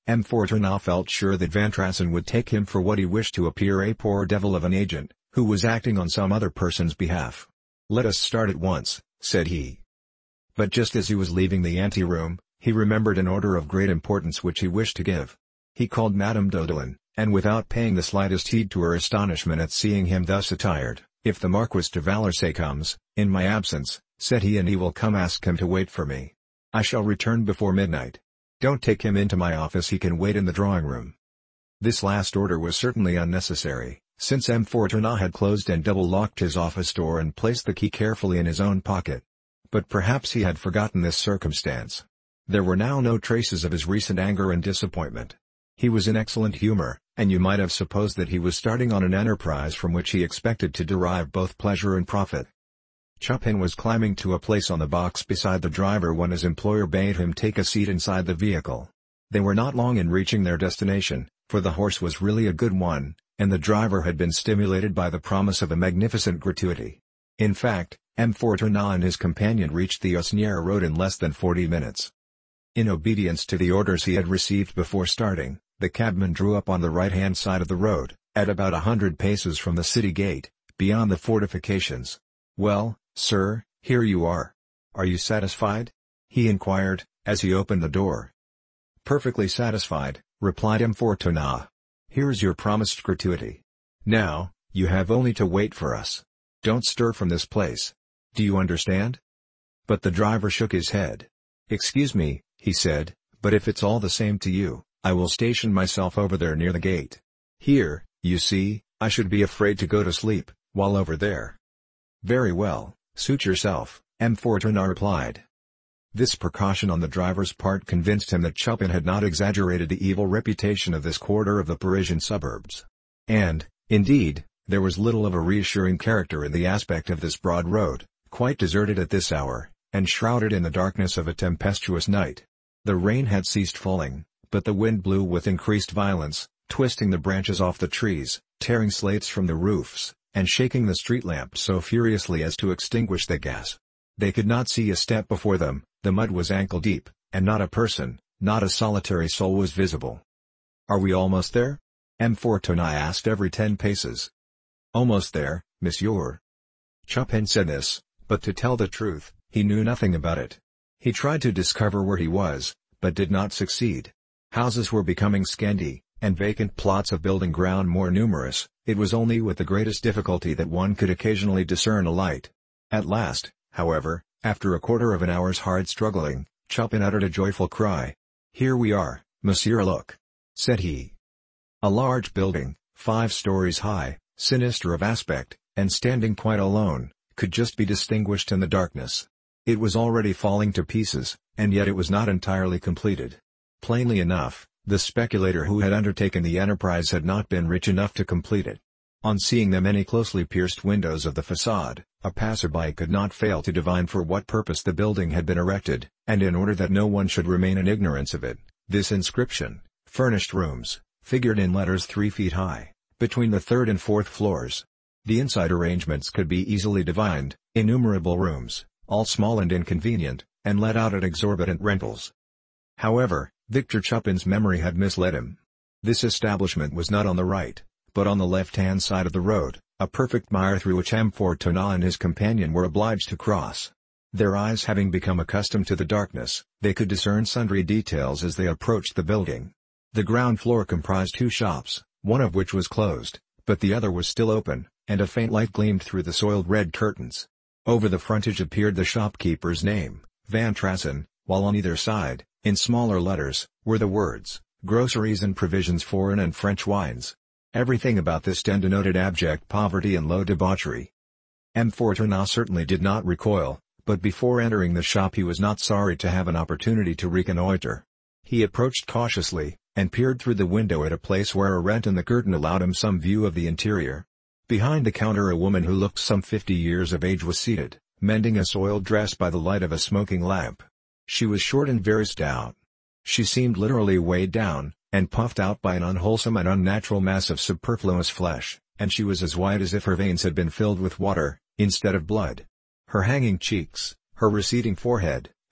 A: M. Fortuna felt sure that Van Trassen would take him for what he wished to appear, a poor devil of an agent, who was acting on some other person's behalf. "Let us start at once," said he. But just as he was leaving the anteroom, he remembered an order of great importance which he wished to give. He called Madame Dodelin, and without paying the slightest heed to her astonishment at seeing him thus attired, "If the Marquis de Valersay comes, in my absence," said he, "and he will come, ask him to wait for me. I shall return before midnight. Don't take him into my office, he can wait in the drawing-room." This last order was certainly unnecessary, since M. Fortuna had closed and double-locked his office door and placed the key carefully in his own pocket. But perhaps he had forgotten this circumstance. There were now no traces of his recent anger and disappointment. He was in excellent humor, and you might have supposed that he was starting on an enterprise from which he expected to derive both pleasure and profit. Chupin was climbing to a place on the box beside the driver when his employer bade him take a seat inside the vehicle. They were not long in reaching their destination, for the horse was really a good one, and the driver had been stimulated by the promise of a magnificent gratuity. In fact, M. Fortuna and his companion reached the Osnières road in less than forty minutes. In obedience to the orders he had received before starting, the cabman drew up on the right-hand side of the road, at about a hundred paces from the city gate, beyond the fortifications. "Well, sir, here you are. Are you satisfied?" he inquired, as he opened the door. "Perfectly satisfied," replied M. Fortuna. "Here's your promised gratuity. Now, you have only to wait for us. Don't stir from this place. Do you understand?" But the driver shook his head. "Excuse me," he said, "but if it's all the same to you, I will station myself over there near the gate. Here, you see, I should be afraid to go to sleep, while over there." "Very well, suit yourself," M. Fortuna replied. This precaution on the driver's part convinced him that Chupin had not exaggerated the evil reputation of this quarter of the Parisian suburbs. And, indeed, there was little of a reassuring character in the aspect of this broad road, quite deserted at this hour, and shrouded in the darkness of a tempestuous night. The rain had ceased falling, but the wind blew with increased violence, twisting the branches off the trees, tearing slates from the roofs, and shaking the street lamps so furiously as to extinguish the gas. They could not see a step before them, the mud was ankle-deep, and not a person, not a solitary soul was visible. "Are we almost there?" M. Fortuna asked every ten paces. "Almost there, monsieur." Chupin said this, but to tell the truth, he knew nothing about it. He tried to discover where he was, but did not succeed. Houses were becoming scanty, and vacant plots of building ground more numerous. It was only with the greatest difficulty that one could occasionally discern a light. At last, however, after a quarter of an hour's hard struggling, Chupin uttered a joyful cry. "Here we are, monsieur, look," said he. A large building, five stories high, sinister of aspect, and standing quite alone, could just be distinguished in the darkness. It was already falling to pieces, and yet it was not entirely completed. Plainly enough, the speculator who had undertaken the enterprise had not been rich enough to complete it. On seeing the many closely pierced windows of the facade, a passerby could not fail to divine for what purpose the building had been erected, and in order that no one should remain in ignorance of it, this inscription, "Furnished rooms," figured in letters three feet high, between the third and fourth floors. The inside arrangements could be easily divined: innumerable rooms, all small and inconvenient, and let out at exorbitant rentals. However, Victor Chupin's memory had misled him. This establishment was not on the right, but on the left-hand side of the road, a perfect mire through which M. Fortuna and his companion were obliged to cross. Their eyes having become accustomed to the darkness, they could discern sundry details as they approached the building. The ground floor comprised two shops, one of which was closed, but the other was still open, and a faint light gleamed through the soiled red curtains. Over the frontage appeared the shopkeeper's name, Van Trassen, while on either side, in smaller letters, were the words, "Groceries and provisions, foreign and French wines." Everything about this den denoted abject poverty and low debauchery. M. Fortuna certainly did not recoil, but before entering the shop he was not sorry to have an opportunity to reconnoiter. He approached cautiously, and peered through the window at a place where a rent in the curtain allowed him some view of the interior. Behind the counter a woman who looked some fifty years of age was seated, mending a soiled dress by the light of a smoking lamp. She was short and very stout. She seemed literally weighed down, and puffed out by an unwholesome and unnatural mass of superfluous flesh, and she was as white as if her veins had been filled with water, instead of blood. Her hanging cheeks, her receding forehead,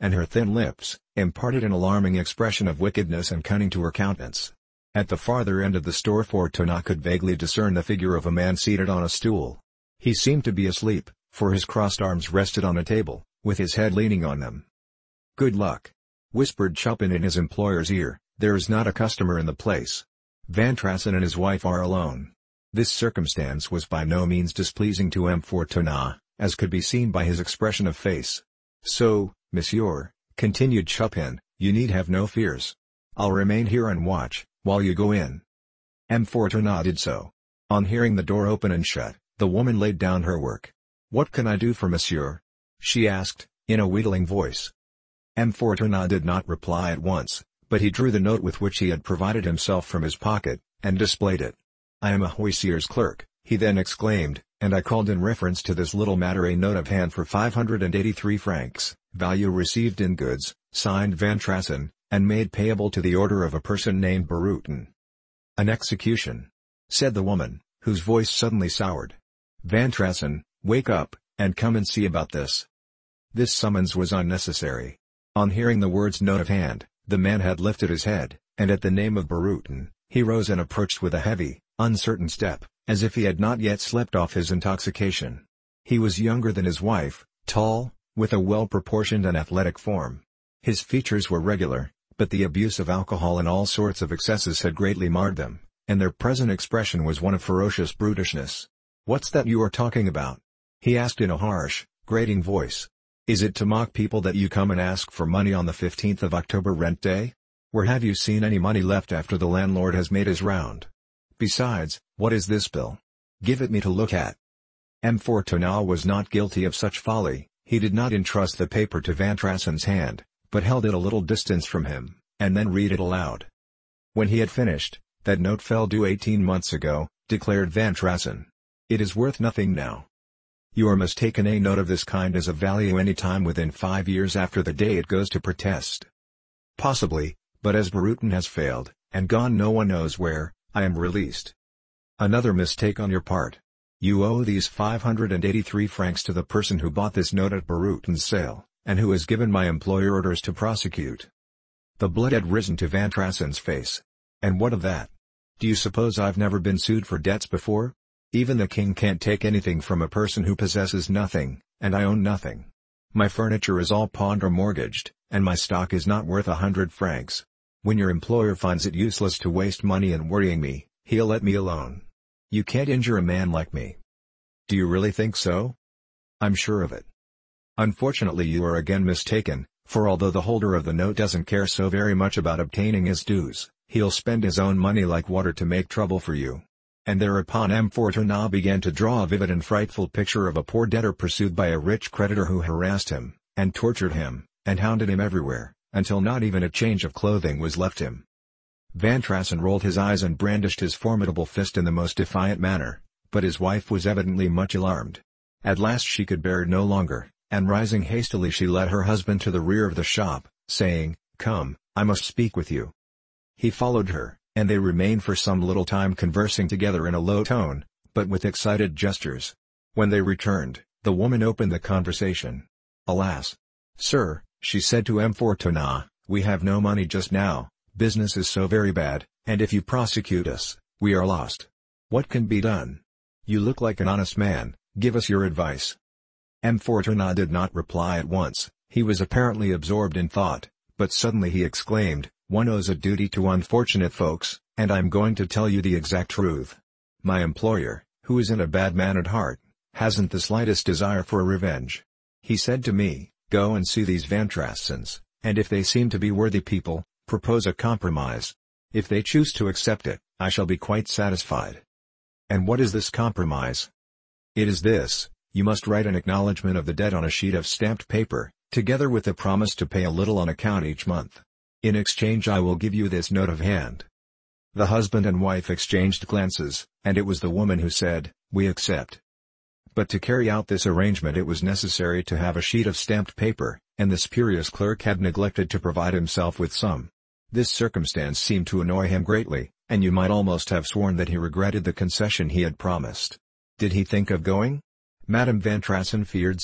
A: and her thin lips imparted an alarming expression of wickedness and cunning to her countenance. At the farther end of the store Fortuna could vaguely discern the figure of a man seated on a stool. He seemed to be asleep, for his crossed arms rested on a table, with his head leaning on them. "Good luck," whispered Chupin in his employer's ear. "There is not a customer in the place. Van Trassen and his wife are alone." This circumstance was by no means displeasing to M. Fortuna, as could be seen by his expression of face. "So, monsieur," continued Chupin, "you need have no fears. I'll remain here and watch, while you go in." M. Fortuna did so. On hearing the door open and shut, the woman laid down her work. "What can I do for monsieur?" she asked, in a wheedling voice. M. Fortuna did not reply at once, but he drew the note with which he had provided himself from his pocket, and displayed it. "I am a huissier's clerk," he then exclaimed, "and I called in reference to this little matter a note of hand for five hundred eighty-three francs, value received in goods, signed Van Trassen, and made payable to the order of a person named Barutin." "An execution," said the woman, whose voice suddenly soured. "Van Trassen, wake up, and come and see about this." This summons was unnecessary. On hearing the words note of hand, the man had lifted his head, and at the name of Barutin, he rose and approached with a heavy, uncertain step, as if he had not yet slept off his intoxication. He was younger than his wife, tall, with a well-proportioned and athletic form. His features were regular, but the abuse of alcohol and all sorts of excesses had greatly marred them, and their present expression was one of ferocious brutishness. "What's that you are talking about?" he asked in a harsh, grating voice. "Is it to mock people that you come and ask for money on the fifteenth of October rent day? Where have you seen any money left after the landlord has made his round? Besides, what is this bill? Give it me to look at." M. Fortuna was not guilty of such folly. He did not entrust the paper to Van Trassen's hand, but held it a little distance from him, and then read it aloud. When he had finished, "That note fell due eighteen months ago," declared Van Trassen. "It is worth nothing now." "You are mistaken. A note of this kind is of value any time within five years after the day it goes to protest." "Possibly, but as Barutin has failed, and gone no one knows where, I am released." "Another mistake on your part. You owe these five hundred eighty-three francs to the person who bought this note at Barutin's sale, and who has given my employer orders to prosecute." The blood had risen to Van Trassen's face. "And what of that? Do you suppose I've never been sued for debts before? Even the king can't take anything from a person who possesses nothing, and I own nothing. My furniture is all pawned or mortgaged, and my stock is not worth a hundred francs. When your employer finds it useless to waste money in worrying me, he'll let me alone. You can't injure a man like me." "Do you really think so?" "I'm sure of it." "Unfortunately you are again mistaken, for although the holder of the note doesn't care so very much about obtaining his dues, he'll spend his own money like water to make trouble for you." And thereupon M. Fortuna began to draw a vivid and frightful picture of a poor debtor pursued by a rich creditor who harassed him, and tortured him, and hounded him everywhere, until not even a change of clothing was left him. Van Trassen rolled his eyes and brandished his formidable fist in the most defiant manner, but his wife was evidently much alarmed. At last she could bear it no longer, and rising hastily she led her husband to the rear of the shop, saying, "Come, I must speak with you." He followed her, and they remained for some little time conversing together in a low tone, but with excited gestures. When they returned, the woman opened the conversation. "Alas, sir," she said to M. Fortuna, "we have no money just now, business is so very bad, and if you prosecute us, we are lost. What can be done? You look like an honest man, give us your advice." M. Fortuna did not reply at once. He was apparently absorbed in thought, but suddenly he exclaimed, "One owes a duty to unfortunate folks, and I'm going to tell you the exact truth. My employer, who isn't a bad man at heart, hasn't the slightest desire for revenge. He said to me, 'Go and see these Van Trassens, and if they seem to be worthy people, propose a compromise. If they choose to accept it, I shall be quite satisfied.'" "And what is this compromise?" "It is this: you must write an acknowledgment of the debt on a sheet of stamped paper, together with a promise to pay a little on account each month. In exchange I will give you this note of hand." The husband and wife exchanged glances, and it was the woman who said, "We accept." But to carry out this arrangement it was necessary to have a sheet of stamped paper, and the spurious clerk had neglected to provide himself with some. This circumstance seemed to annoy him greatly, and you might almost have sworn that he regretted the concession he had promised. Did he think of going? Madame Van Trassen feared so,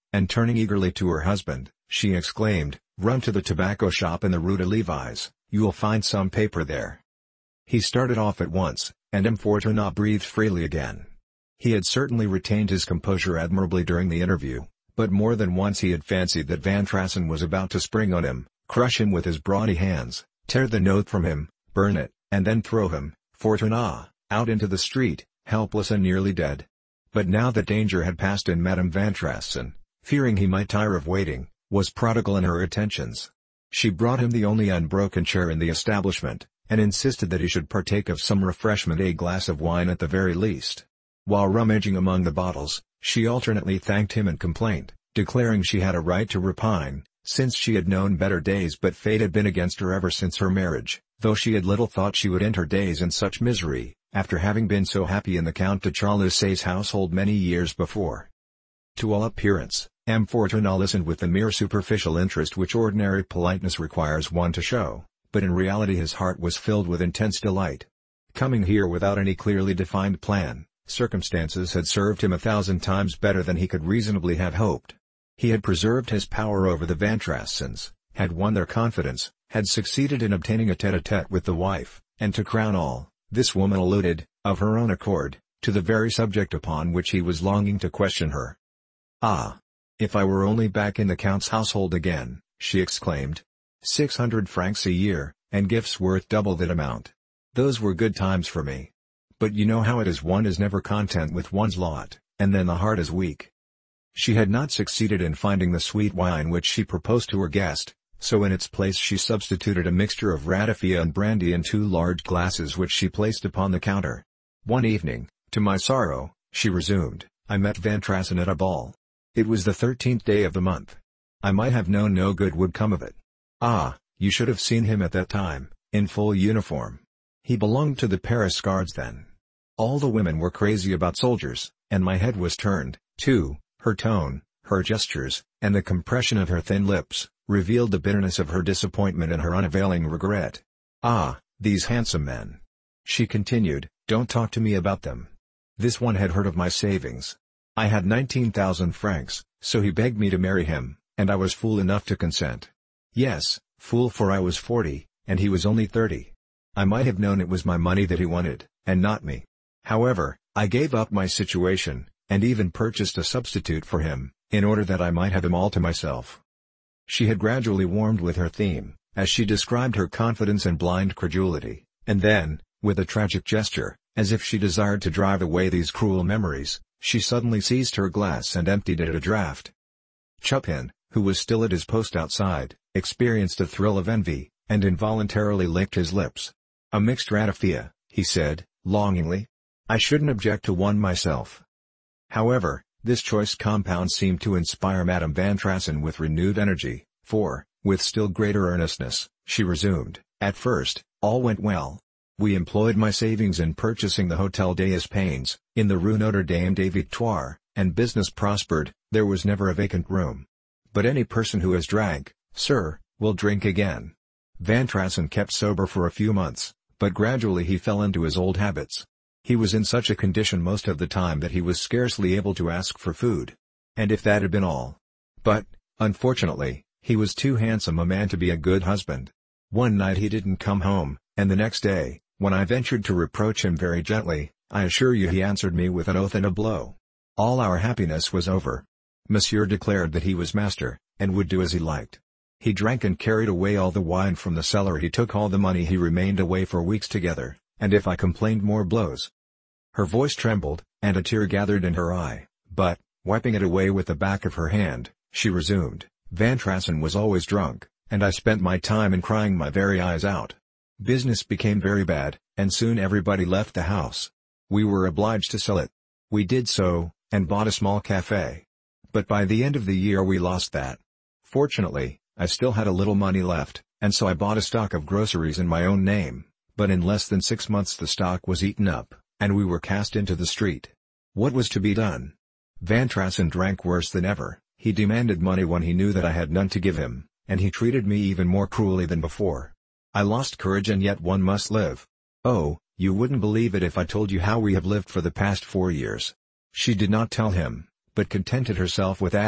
A: and turning eagerly to her husband, she exclaimed, "Run to the tobacco shop in the Rue de Levi's, you'll find some paper there." He started off at once, and M. Fortunat breathed freely again. He had certainly retained his composure admirably during the interview, but more than once he had fancied that Van Trassen was about to spring on him, crush him with his brawny hands, tear the note from him, burn it, and then throw him, Fortunat, out into the street, helpless and nearly dead. But now that danger had passed and Madame Van Trassen, fearing he might tire of waiting, was prodigal in her attentions. She brought him the only unbroken chair in the establishment, and insisted that he should partake of some refreshment, a glass of wine at the very least. While rummaging among the bottles, she alternately thanked him and complained, declaring she had a right to repine, since she had known better days, but fate had been against her ever since her marriage, though she had little thought she would end her days in such misery, after having been so happy in the Count de Charolais' household many years before. To all appearance, M. Fortunat listened with the mere superficial interest which ordinary politeness requires one to show, but in reality his heart was filled with intense delight. Coming here without any clearly defined plan, circumstances had served him a thousand times better than he could reasonably have hoped. He had preserved his power over the Van Trassens, had won their confidence, had succeeded in obtaining a tete-a-tete with the wife, and to crown all, this woman alluded, of her own accord, to the very subject upon which he was longing to question her. "Ah! If I were only back in the Count's household again," she exclaimed. Six hundred francs a year, and gifts worth double that amount. Those were good times for me. But you know how it is, one is never content with one's lot, and then the heart is weak. She had not succeeded in finding the sweet wine which she proposed to her guest, so in its place she substituted a mixture of ratafia and brandy in two large glasses which she placed upon the counter. "One evening, to my sorrow," she resumed, "I met Van Trassen at a ball. It was the thirteenth day of the month. I might have known no good would come of it. Ah, you should have seen him at that time, in full uniform. He belonged to the Paris Guards then. All the women were crazy about soldiers, and my head was turned, too. Her tone, her gestures, and the compression of her thin lips, revealed the bitterness of her disappointment and her unavailing regret. Ah, these handsome men!" she continued, "don't talk to me about them. This one had heard of my savings. I had nineteen thousand francs, so he begged me to marry him, and I was fool enough to consent. Yes, fool, for I was forty, and he was only thirty. I might have known it was my money that he wanted, and not me. However, I gave up my situation, and even purchased a substitute for him, in order that I might have him all to myself." She had gradually warmed with her theme, as she described her confidence and blind credulity, and then, with a tragic gesture, as if she desired to drive away these cruel memories, she suddenly seized her glass and emptied it at a draught. Chupin, who was still at his post outside, experienced a thrill of envy, and involuntarily licked his lips. "A mixed ratafia," he said, longingly. "I shouldn't object to one myself." However, this choice compound seemed to inspire Madame Van Trassen with renewed energy, for, with still greater earnestness, she resumed, "At first, all went well. We employed my savings in purchasing the Hôtel des Espagnes, in the Rue Notre Dame des Victoires, and business prospered. There was never a vacant room. But any person who has drank, sir, will drink again." Van Trassen kept sober for a few months, but gradually he fell into his old habits. He was in such a condition most of the time that he was scarcely able to ask for food. And if that had been all. But, unfortunately, he was too handsome a man to be a good husband. One night he didn't come home, and the next day, when I ventured to reproach him very gently, I assure you he answered me with an oath and a blow. All our happiness was over. Monsieur declared that he was master, and would do as he liked. He drank and carried away all the wine from the cellar. He took all the money. He remained away for weeks together, and if I complained, more blows. Her voice trembled, and a tear gathered in her eye, but, wiping it away with the back of her hand, she resumed, "Van Trassen was always drunk, and I spent my time in crying my very eyes out. Business became very bad, and soon everybody left the house. We were obliged to sell it. We did so, and bought a small café. But by the end of the year we lost that. Fortunately, I still had a little money left, and so I bought a stock of groceries in my own name, but in less than six months the stock was eaten up, and we were cast into the street. What was to be done? Van Trassen drank worse than ever. He demanded money when he knew that I had none to give him, and he treated me even more cruelly than before. I lost courage, and yet one must live. Oh, you wouldn't believe it if I told you how we have lived for the past four years." She did not tell him, but contented herself with adding,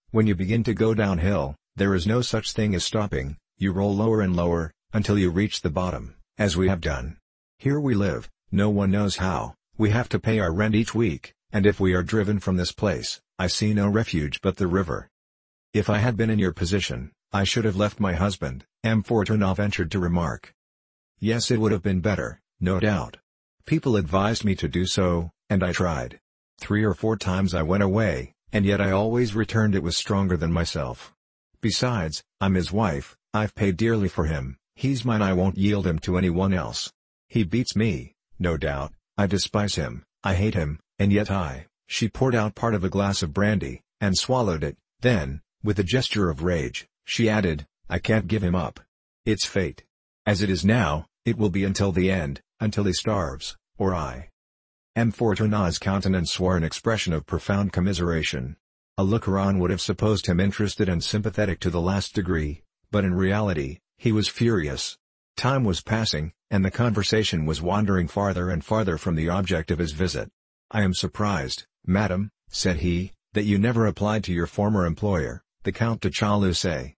A: When you begin to go downhill, there is no such thing as stopping, you roll lower and lower, until you reach the bottom, as we have done. Here we live, no one knows how, we have to pay our rent each week, and if we are driven from this place, I see no refuge but the river. If I had been in your position, I should have left my husband, M. Fortunato ventured to remark. Yes, it would have been better, no doubt. People advised me to do so, and I tried. Three or four times I went away, and yet I always returned. It was stronger than myself. Besides, I'm his wife, I've paid dearly for him, he's mine, I won't yield him to anyone else. He beats me, no doubt, I despise him, I hate him, and yet I... She poured out part of a glass of brandy, and swallowed it, then, with a gesture of rage, she added, I can't give him up. It's fate. As it is now, it will be until the end, until he starves, or I. M. Fortunato's countenance wore an expression of profound commiseration. A looker-on would have supposed him interested and sympathetic to the last degree, but in reality, he was furious. Time was passing, and the conversation was wandering farther and farther from the object of his visit. I am surprised, madam, said he, that you never applied to your former employer, the Count de Chaalus.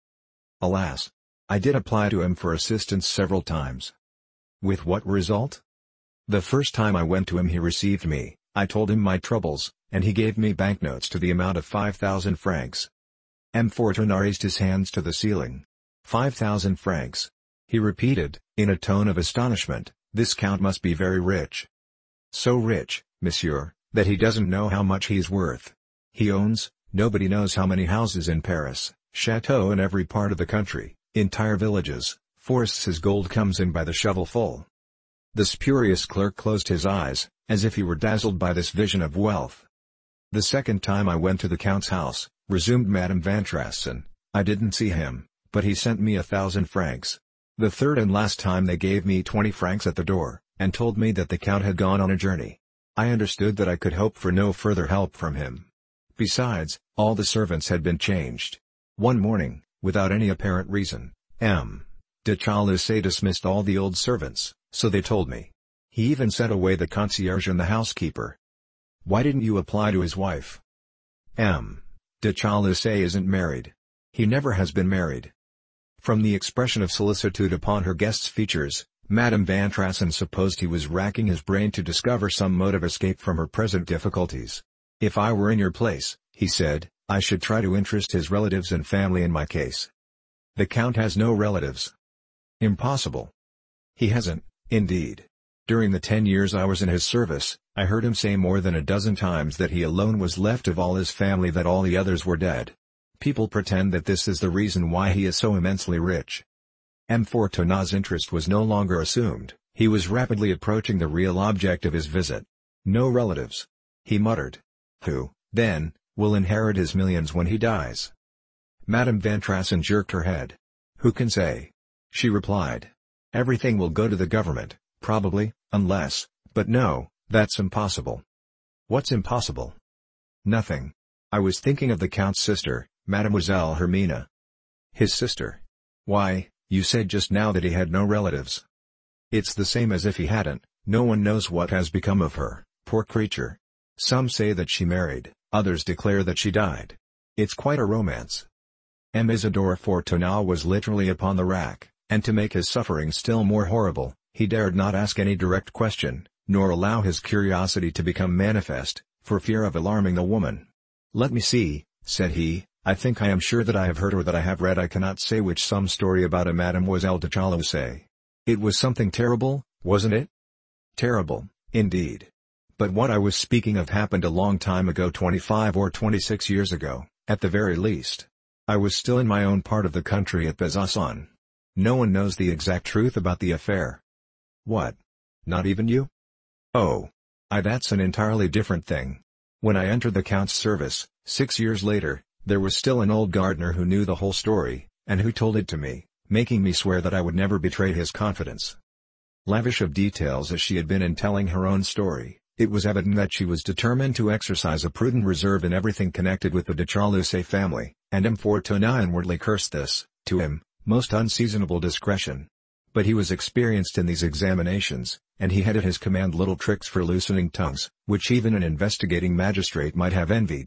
A: Alas! I did apply to him for assistance several times. With what result? The first time I went to him he received me, I told him my troubles, and he gave me banknotes to the amount of five thousand francs. M. Fortunato raised his hands to the ceiling. Five thousand francs. He repeated, in a tone of astonishment, this count must be very rich. So rich, monsieur, that he doesn't know how much he is worth. He owns, nobody knows how many houses in Paris, chateaux in every part of the country, entire villages, forests. His gold comes in by the shovelful. The spurious clerk closed his eyes, as if he were dazzled by this vision of wealth. The second time I went to the Count's house, resumed Madame Van Trassen, I didn't see him, but he sent me a thousand francs. The third and last time they gave me twenty francs at the door, and told me that the Count had gone on a journey. I understood that I could hope for no further help from him. Besides, all the servants had been changed. One morning, without any apparent reason, M. de Chaalus dismissed all the old servants, so they told me. He even sent away the concierge and the housekeeper. Why didn't you apply to his wife? M. de Chaalus isn't married. He never has been married. From the expression of solicitude upon her guest's features, Madame Van Trassen supposed he was racking his brain to discover some mode of escape from her present difficulties. If I were in your place, he said, I should try to interest his relatives and family in my case. The Count has no relatives. Impossible. He hasn't, indeed. During the ten years I was in his service, I heard him say more than a dozen times that he alone was left of all his family, that all the others were dead. People pretend that this is the reason why he is so immensely rich. M. Fortunato's interest was no longer assumed, he was rapidly approaching the real object of his visit. No relatives. He muttered. Who, then, will inherit his millions when he dies? Madame Van Trassen jerked her head. Who can say? She replied. Everything will go to the government, probably, unless, but no, that's impossible. What's impossible? Nothing. I was thinking of the Count's sister, Mademoiselle Hermina. His sister? Why, you said just now that he had no relatives. It's the same as if he hadn't, no one knows what has become of her, poor creature. Some say that she married, others declare that she died. It's quite a romance. M. Isidore Fortunato was literally upon the rack, and to make his suffering still more horrible, he dared not ask any direct question, nor allow his curiosity to become manifest, for fear of alarming the woman. Let me see, said he, I think I am sure that I have heard or that I have read, I cannot say which, some story about a Mademoiselle de Chaalus. It was something terrible, wasn't it? Terrible, indeed. But what I was speaking of happened a long time ago, twenty-five or twenty-six years ago, at the very least. I was still in my own part of the country at Besançon. No one knows the exact truth about the affair. What? Not even you? Oh. I that's an entirely different thing. When I entered the Count's service, six years later, there was still an old gardener who knew the whole story, and who told it to me, making me swear that I would never betray his confidence. Lavish of details as she had been in telling her own story, it was evident that she was determined to exercise a prudent reserve in everything connected with the de Chaalus family, and M. Fortunato inwardly cursed this, to him, most unseasonable discretion. But he was experienced in these examinations, and he had at his command little tricks for loosening tongues, which even an investigating magistrate might have envied.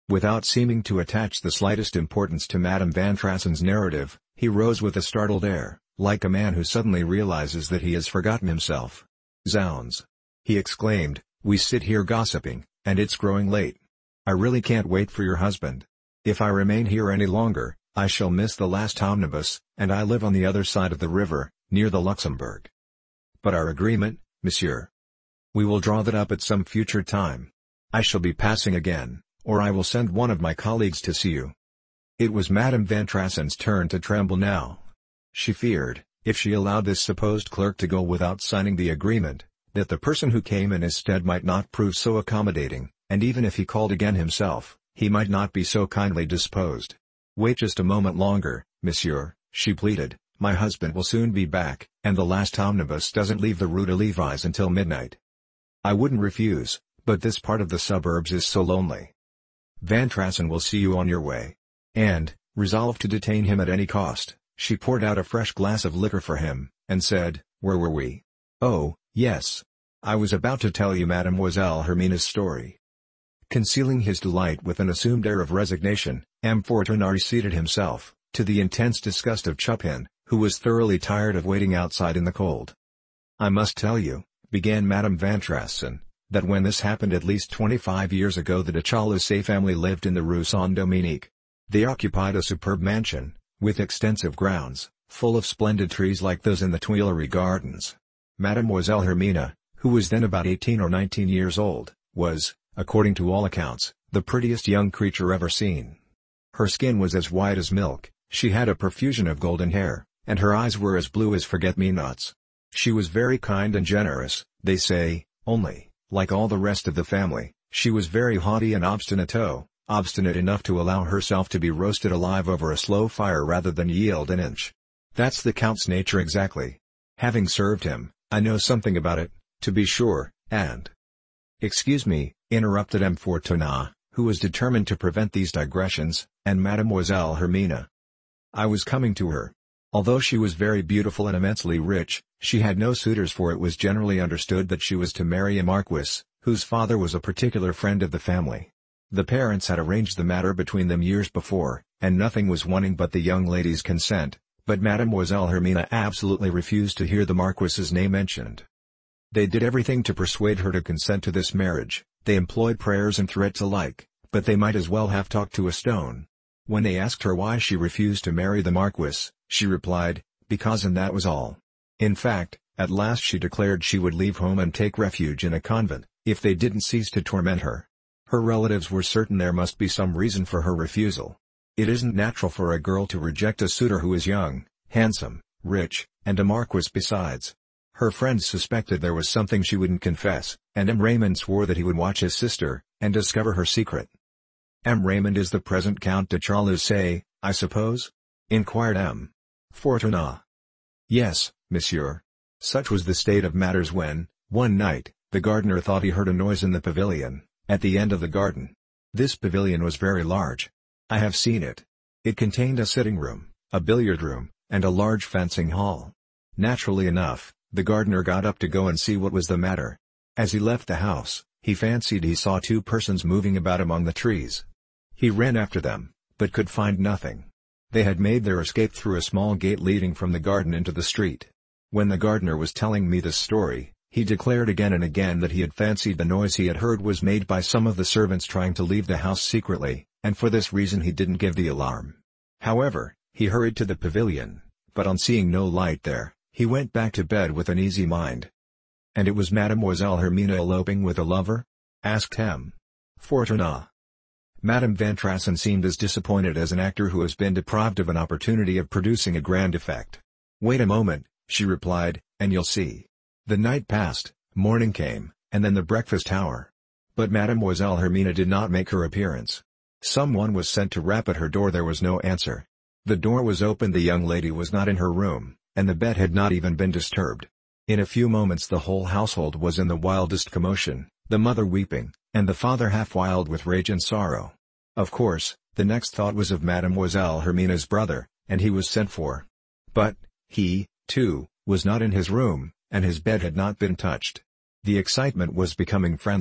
A: Without seeming to attach the slightest importance to Madame Van Trassen's narrative, he rose with a startled air, like a man who suddenly realizes that he has forgotten himself. "Zounds!" he exclaimed, "we sit here gossiping, and it's growing late. I really can't wait for your husband. If I remain here any longer, I shall miss the last omnibus, and I live on the other side of the river, near the Luxembourg." "But our agreement, monsieur?" "We will draw that up at some future time. I shall be passing again, or I will send one of my colleagues to see you." It was Madame Van Trassen's turn to tremble now. She feared, if she allowed this supposed clerk to go without signing the agreement, that the person who came in his stead might not prove so accommodating, and even if he called again himself, he might not be so kindly disposed. "Wait just a moment longer, monsieur," she pleaded, "my husband will soon be back, and the last omnibus doesn't leave the Rue de Levis until midnight." "I wouldn't refuse, but this part of the suburbs is so lonely." "Van Trassen will see you on your way." And, resolved to detain him at any cost, she poured out a fresh glass of liquor for him, and said, "Where were we? Oh, yes. I was about to tell you Mademoiselle Hermina's story." Concealing his delight with an assumed air of resignation, M. Fortunato seated himself, to the intense disgust of Chupin, who was thoroughly tired of waiting outside in the cold. "I must tell you," began Madame Van Trassen, "that when this happened at least twenty-five years ago the de Chalusset family lived in the Rue Saint-Dominique. They occupied a superb mansion, with extensive grounds, full of splendid trees like those in the Tuileries Gardens. Mademoiselle Hermina, who was then about eighteen or nineteen years old, was, according to all accounts, the prettiest young creature ever seen. Her skin was as white as milk, she had a profusion of golden hair, and her eyes were as blue as forget-me-nots. She was very kind and generous, they say, only, like all the rest of the family, she was very haughty and obstinate, obstinate enough to allow herself to be roasted alive over a slow fire rather than yield an inch. That's the Count's nature exactly. Having served him, I know something about it, to be sure, and—" "Excuse me," interrupted M. Fortunato, who was determined to prevent these digressions, "and Mademoiselle Hermina?" "I was coming to her. Although she was very beautiful and immensely rich, she had no suitors, for it was generally understood that she was to marry a marquis, whose father was a particular friend of the family. The parents had arranged the matter between them years before, and nothing was wanting but the young lady's consent, but Mademoiselle Hermina absolutely refused to hear the marquis's name mentioned. They did everything to persuade her to consent to this marriage, they employed prayers and threats alike, but they might as well have talked to a stone. When they asked her why she refused to marry the marquis, she replied, because and that was all. In fact, at last she declared she would leave home and take refuge in a convent, if they didn't cease to torment her. Her relatives were certain there must be some reason for her refusal. It isn't natural for a girl to reject a suitor who is young, handsome, rich, and a marquis besides. Her friends suspected there was something she wouldn't confess, and M. Raymond swore that he would watch his sister, and discover her secret. "M. Raymond is the present Count de Chalusset, I suppose?" inquired M. Fortunato. "Yes, monsieur." Such was the state of matters when, one night, the gardener thought he heard a noise in the pavilion, at the end of the garden. This pavilion was very large. I have seen it. It contained a sitting room, a billiard room, and a large fencing hall. Naturally enough, the gardener got up to go and see what was the matter. As he left the house, he fancied he saw two persons moving about among the trees. He ran after them, but could find nothing. They had made their escape through a small gate leading from the garden into the street. When the gardener was telling me this story, he declared again and again that he had fancied the noise he had heard was made by some of the servants trying to leave the house secretly, and for this reason he didn't give the alarm. However, he hurried to the pavilion, but on seeing no light there, he went back to bed with an easy mind. "And it was Mademoiselle Hermina eloping with a lover?" asked M. Fortunato. Madame Van Trassen seemed as disappointed as an actor who has been deprived of an opportunity of producing a grand effect. "Wait a moment," she replied, "and you'll see." The night passed, morning came, and then the breakfast hour. But Mademoiselle Hermina did not make her appearance. Someone was sent to rap at her door. There was no answer. The door was opened. The young lady was not in her room, and the bed had not even been disturbed. In a few moments the whole household was in the wildest commotion, the mother weeping, and the father half wild with rage and sorrow. Of course, the next thought was of Mademoiselle Hermina's brother, and he was sent for. But, he, too, was not in his room, and his bed had not been touched. The excitement was becoming frenzy,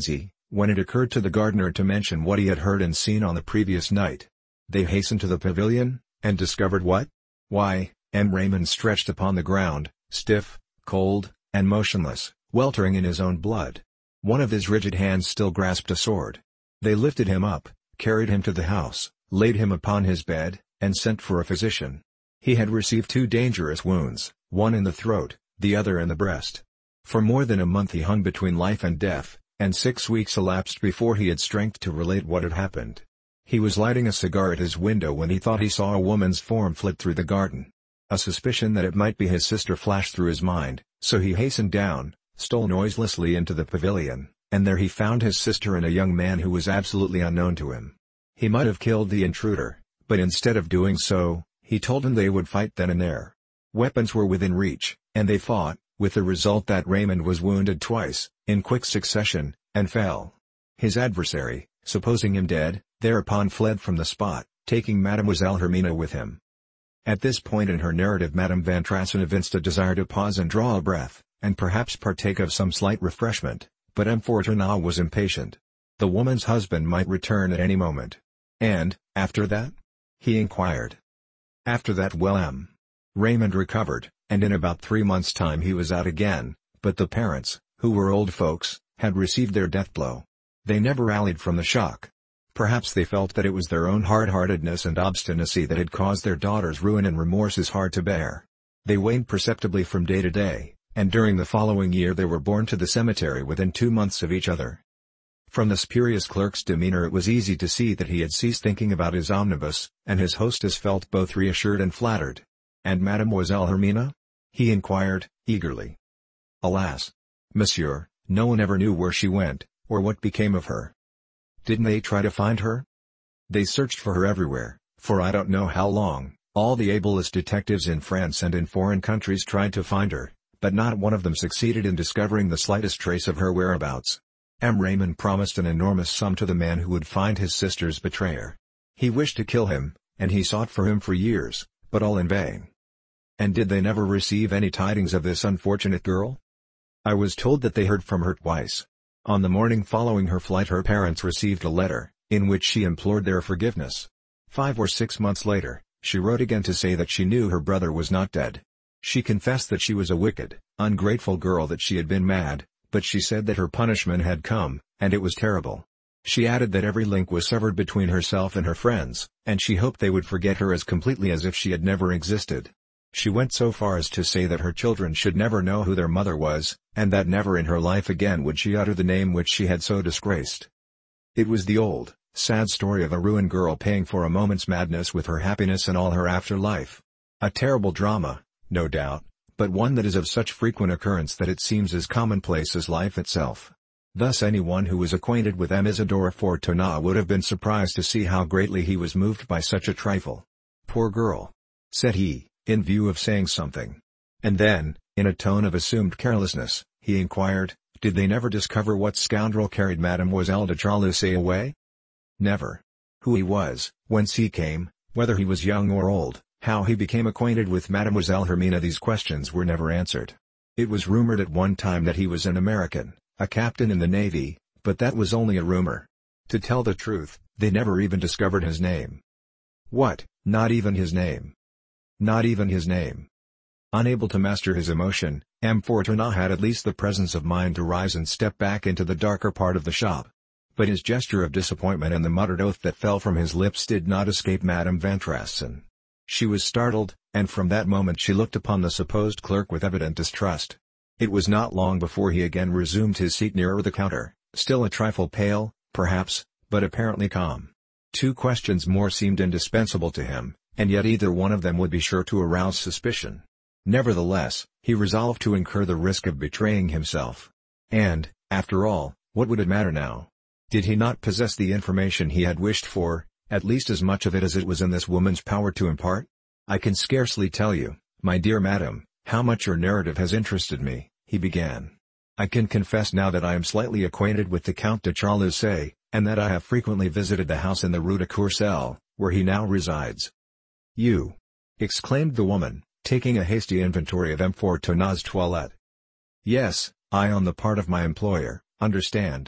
A: when it occurred to the gardener to mention what he had heard and seen on the previous night. They hastened to the pavilion, and discovered what? Why, M. Raymond stretched upon the ground, stiff, cold, and motionless, weltering in his own blood. One of his rigid hands still grasped a sword. They lifted him up, carried him to the house, laid him upon his bed, and sent for a physician. He had received two dangerous wounds, one in the throat, the other in the breast. For more than a month he hung between life and death, and six weeks elapsed before he had strength to relate what had happened. He was lighting a cigar at his window when he thought he saw a woman's form flit through the garden. A suspicion that it might be his sister flashed through his mind, so he hastened down, stole noiselessly into the pavilion, and there he found his sister and a young man who was absolutely unknown to him. He might have killed the intruder, but instead of doing so, he told him they would fight then and there. Weapons were within reach, and they fought, with the result that Raymond was wounded twice, in quick succession, and fell. His adversary, supposing him dead, thereupon fled from the spot, taking Mademoiselle Hermina with him. At this point in her narrative Madame Van Trassen evinced a desire to pause and draw a breath, and perhaps partake of some slight refreshment, but M. Fortunat was impatient. The woman's husband might return at any moment. And, after that? He inquired. After that well M. Raymond recovered, and in about three months' time he was out again, but the parents, who were old folks, had received their death blow. They never rallied from the shock. Perhaps they felt that it was their own hard-heartedness and obstinacy that had caused their daughter's ruin, and remorse is hard to bear. They waned perceptibly from day to day, and during the following year they were borne to the cemetery within two months of each other. From the spurious clerk's demeanor it was easy to see that he had ceased thinking about his omnibus, and his hostess felt both reassured and flattered. "And Mademoiselle Hermina?" he inquired, eagerly. "Alas, monsieur, no one ever knew where she went, or what became of her." "Didn't they try to find her?" "They searched for her everywhere, for I don't know how long. All the ablest detectives in France and in foreign countries tried to find her, but not one of them succeeded in discovering the slightest trace of her whereabouts. M. Raymond promised an enormous sum to the man who would find his sister's betrayer. He wished to kill him, and he sought for him for years, but all in vain." "And did they never receive any tidings of this unfortunate girl?" "I was told that they heard from her twice. On the morning following her flight her parents received a letter, in which she implored their forgiveness. Five or six months later, she wrote again to say that she knew her brother was not dead. She confessed that she was a wicked, ungrateful girl, that she had been mad, but she said that her punishment had come, and it was terrible. She added that every link was severed between herself and her friends, and she hoped they would forget her as completely as if she had never existed. She went so far as to say that her children should never know who their mother was, and that never in her life again would she utter the name which she had so disgraced." It was the old, sad story of a ruined girl paying for a moment's madness with her happiness and all her after life. A terrible drama, no doubt, but one that is of such frequent occurrence that it seems as commonplace as life itself. Thus anyone who was acquainted with M. Isidore Fortunat would have been surprised to see how greatly he was moved by such a trifle. "Poor girl," said he, in view of saying something. And then, in a tone of assumed carelessness, he inquired, "Did they never discover what scoundrel carried Mademoiselle de Charolais away?" "Never. Who he was, whence he came, whether he was young or old, how he became acquainted with Mademoiselle Hermina, these questions were never answered. It was rumored at one time that he was an American, a captain in the Navy, but that was only a rumor. To tell the truth, they never even discovered his name." "What, not even his name?" "Not even his name." Unable to master his emotion, M. Fortunat had at least the presence of mind to rise and step back into the darker part of the shop. But his gesture of disappointment and the muttered oath that fell from his lips did not escape Madame Van Trassen. She was startled, and from that moment she looked upon the supposed clerk with evident distrust. It was not long before he again resumed his seat nearer the counter, still a trifle pale, perhaps, but apparently calm. Two questions more seemed indispensable to him, and yet either one of them would be sure to arouse suspicion. Nevertheless, he resolved to incur the risk of betraying himself. And, after all, what would it matter now? Did he not possess the information he had wished for, at least as much of it as it was in this woman's power to impart? "I can scarcely tell you, my dear madam, how much your narrative has interested me," he began. "I can confess now that I am slightly acquainted with the Count de Charolais, and that I have frequently visited the house in the Rue de Courcelles, where he now resides." "You!" exclaimed the woman, taking a hasty inventory of M. Fortunat's toilette. "Yes, I on the part of my employer, understand.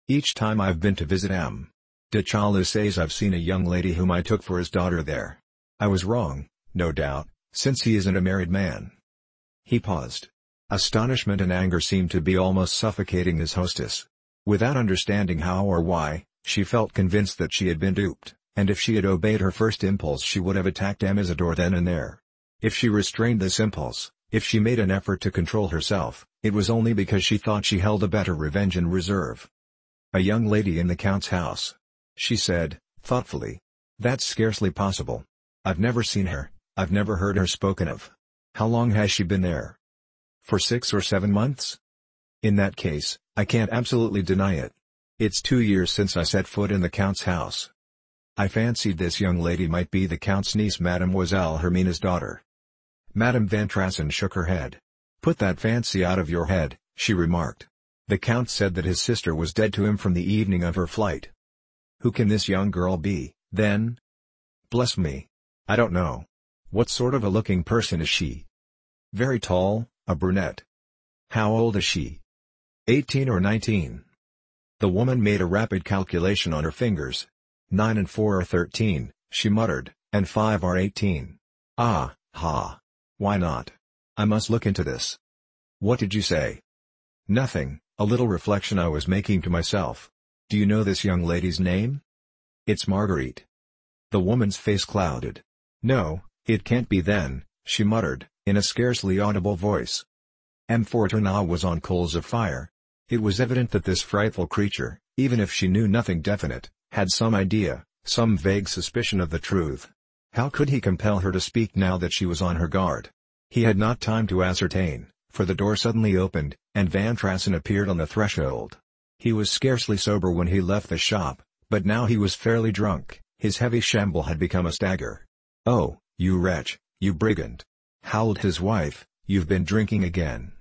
A: Each time I've been to visit M. de Challis says I've seen a young lady whom I took for his daughter there. I was wrong, no doubt, since he isn't a married man." He paused. Astonishment and anger seemed to be almost suffocating his hostess. Without understanding how or why, she felt convinced that she had been duped, and if she had obeyed her first impulse she would have attacked M. Isidore then and there. If she restrained this impulse, if she made an effort to control herself, it was only because she thought she held a better revenge in reserve. "A young lady in the Count's house," she said, thoughtfully. "That's scarcely possible. I've never seen her, I've never heard her spoken of. How long has she been there? For six or seven months? In that case, I can't absolutely deny it. It's two years since I set foot in the Count's house. I fancied this young lady might be the Count's niece, Mademoiselle Hermina's daughter." Madame Van Trassen shook her head. "Put that fancy out of your head," she remarked. "The Count said that his sister was dead to him from the evening of her flight. Who can this young girl be, then? Bless me! I don't know. What sort of a looking person is she?" "Very tall, a brunette." "How old is she? Eighteen or nineteen?" The woman made a rapid calculation on her fingers. "Nine and four are thirteen," she muttered, "and five are eighteen. Ah, ha! Why not? I must look into this." "What did you say?" "Nothing, a little reflection I was making to myself. Do you know this young lady's name?" "It's Marguerite." The woman's face clouded. "No, it can't be then," she muttered, in a scarcely audible voice. M. Fortunat was on coals of fire. It was evident that this frightful creature, even if she knew nothing definite, had some idea, some vague suspicion of the truth. How could he compel her to speak now that she was on her guard? He had not time to ascertain, for the door suddenly opened, and Van Trassen appeared on the threshold. He was scarcely sober when he left the shop, but now he was fairly drunk. His heavy shamble had become a stagger. "Oh, you wretch, you brigand!" howled his wife, "you've been drinking again."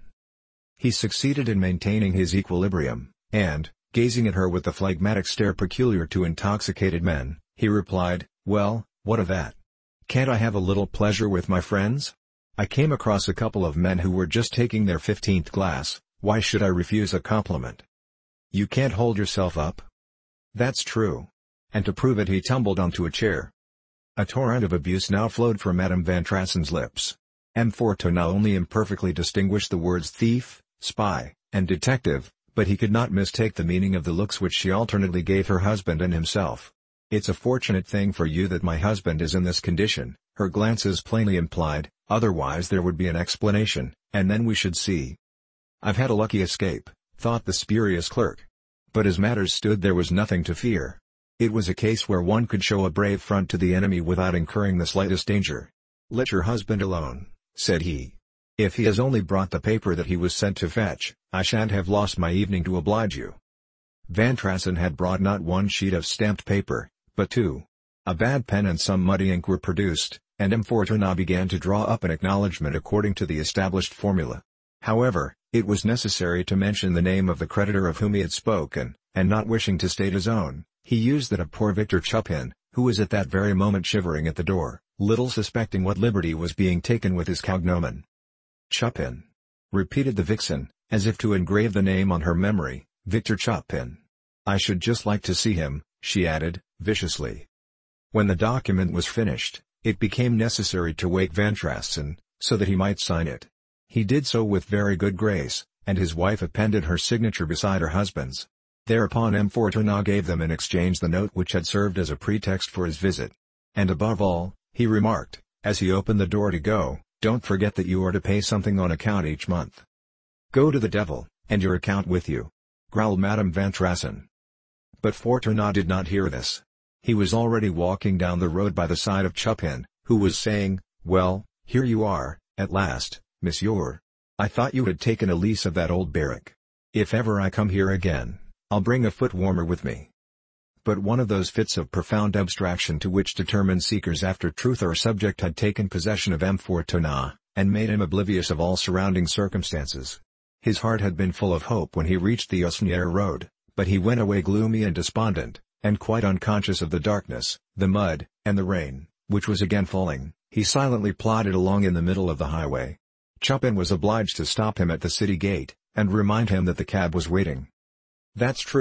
A: He succeeded in maintaining his equilibrium, and, gazing at her with the phlegmatic stare peculiar to intoxicated men, he replied, "Well, what of that? Can't I have a little pleasure with my friends? I came across a couple of men who were just taking their fifteenth glass, why should I refuse a compliment? You can't hold yourself up?" "That's true." And to prove it he tumbled onto a chair. A torrent of abuse now flowed from Madame Van Trassen's lips. M. Fortunat only imperfectly distinguished the words thief, spy, and detective, but he could not mistake the meaning of the looks which she alternately gave her husband and himself. "It's a fortunate thing for you that my husband is in this condition," her glances plainly implied, "otherwise there would be an explanation, and then we should see." "I've had a lucky escape," thought the spurious clerk. But as matters stood there was nothing to fear. It was a case where one could show a brave front to the enemy without incurring the slightest danger. "Let your husband alone," said he. "If he has only brought the paper that he was sent to fetch, I shan't have lost my evening to oblige you." Van Trassen had brought not one sheet of stamped paper, but two. A bad pen and some muddy ink were produced, and M. Fortunat began to draw up an acknowledgment according to the established formula. However, it was necessary to mention the name of the creditor of whom he had spoken, and not wishing to state his own, he used that of poor Victor Chupin, who was at that very moment shivering at the door, little suspecting what liberty was being taken with his cognomen. "Chupin," repeated the vixen, as if to engrave the name on her memory, "Victor Chupin. I should just like to see him," she added, viciously. When the document was finished, it became necessary to wake Van Trassen, so that he might sign it. He did so with very good grace, and his wife appended her signature beside her husband's. Thereupon M. Fortunat gave them in exchange the note which had served as a pretext for his visit. "And above all," he remarked, as he opened the door to go, "don't forget that you are to pay something on account each month." "Go to the devil, and your account with you," growled Madame Van Trassen. But Fortunat did not hear this. He was already walking down the road by the side of Chupin, who was saying, "Well, here you are, at last, monsieur. I thought you had taken a lease of that old barrack. If ever I come here again, I'll bring a foot warmer with me." But one of those fits of profound abstraction to which determined seekers after truth are subject had taken possession of M. Fortunat, and made him oblivious of all surrounding circumstances. His heart had been full of hope when he reached the Osnières road, but he went away gloomy and despondent, and quite unconscious of the darkness, the mud, and the rain, which was again falling. He silently plodded along in the middle of the highway. Chupin was obliged to stop him at the city gate, and remind him that the cab was waiting. "That's true,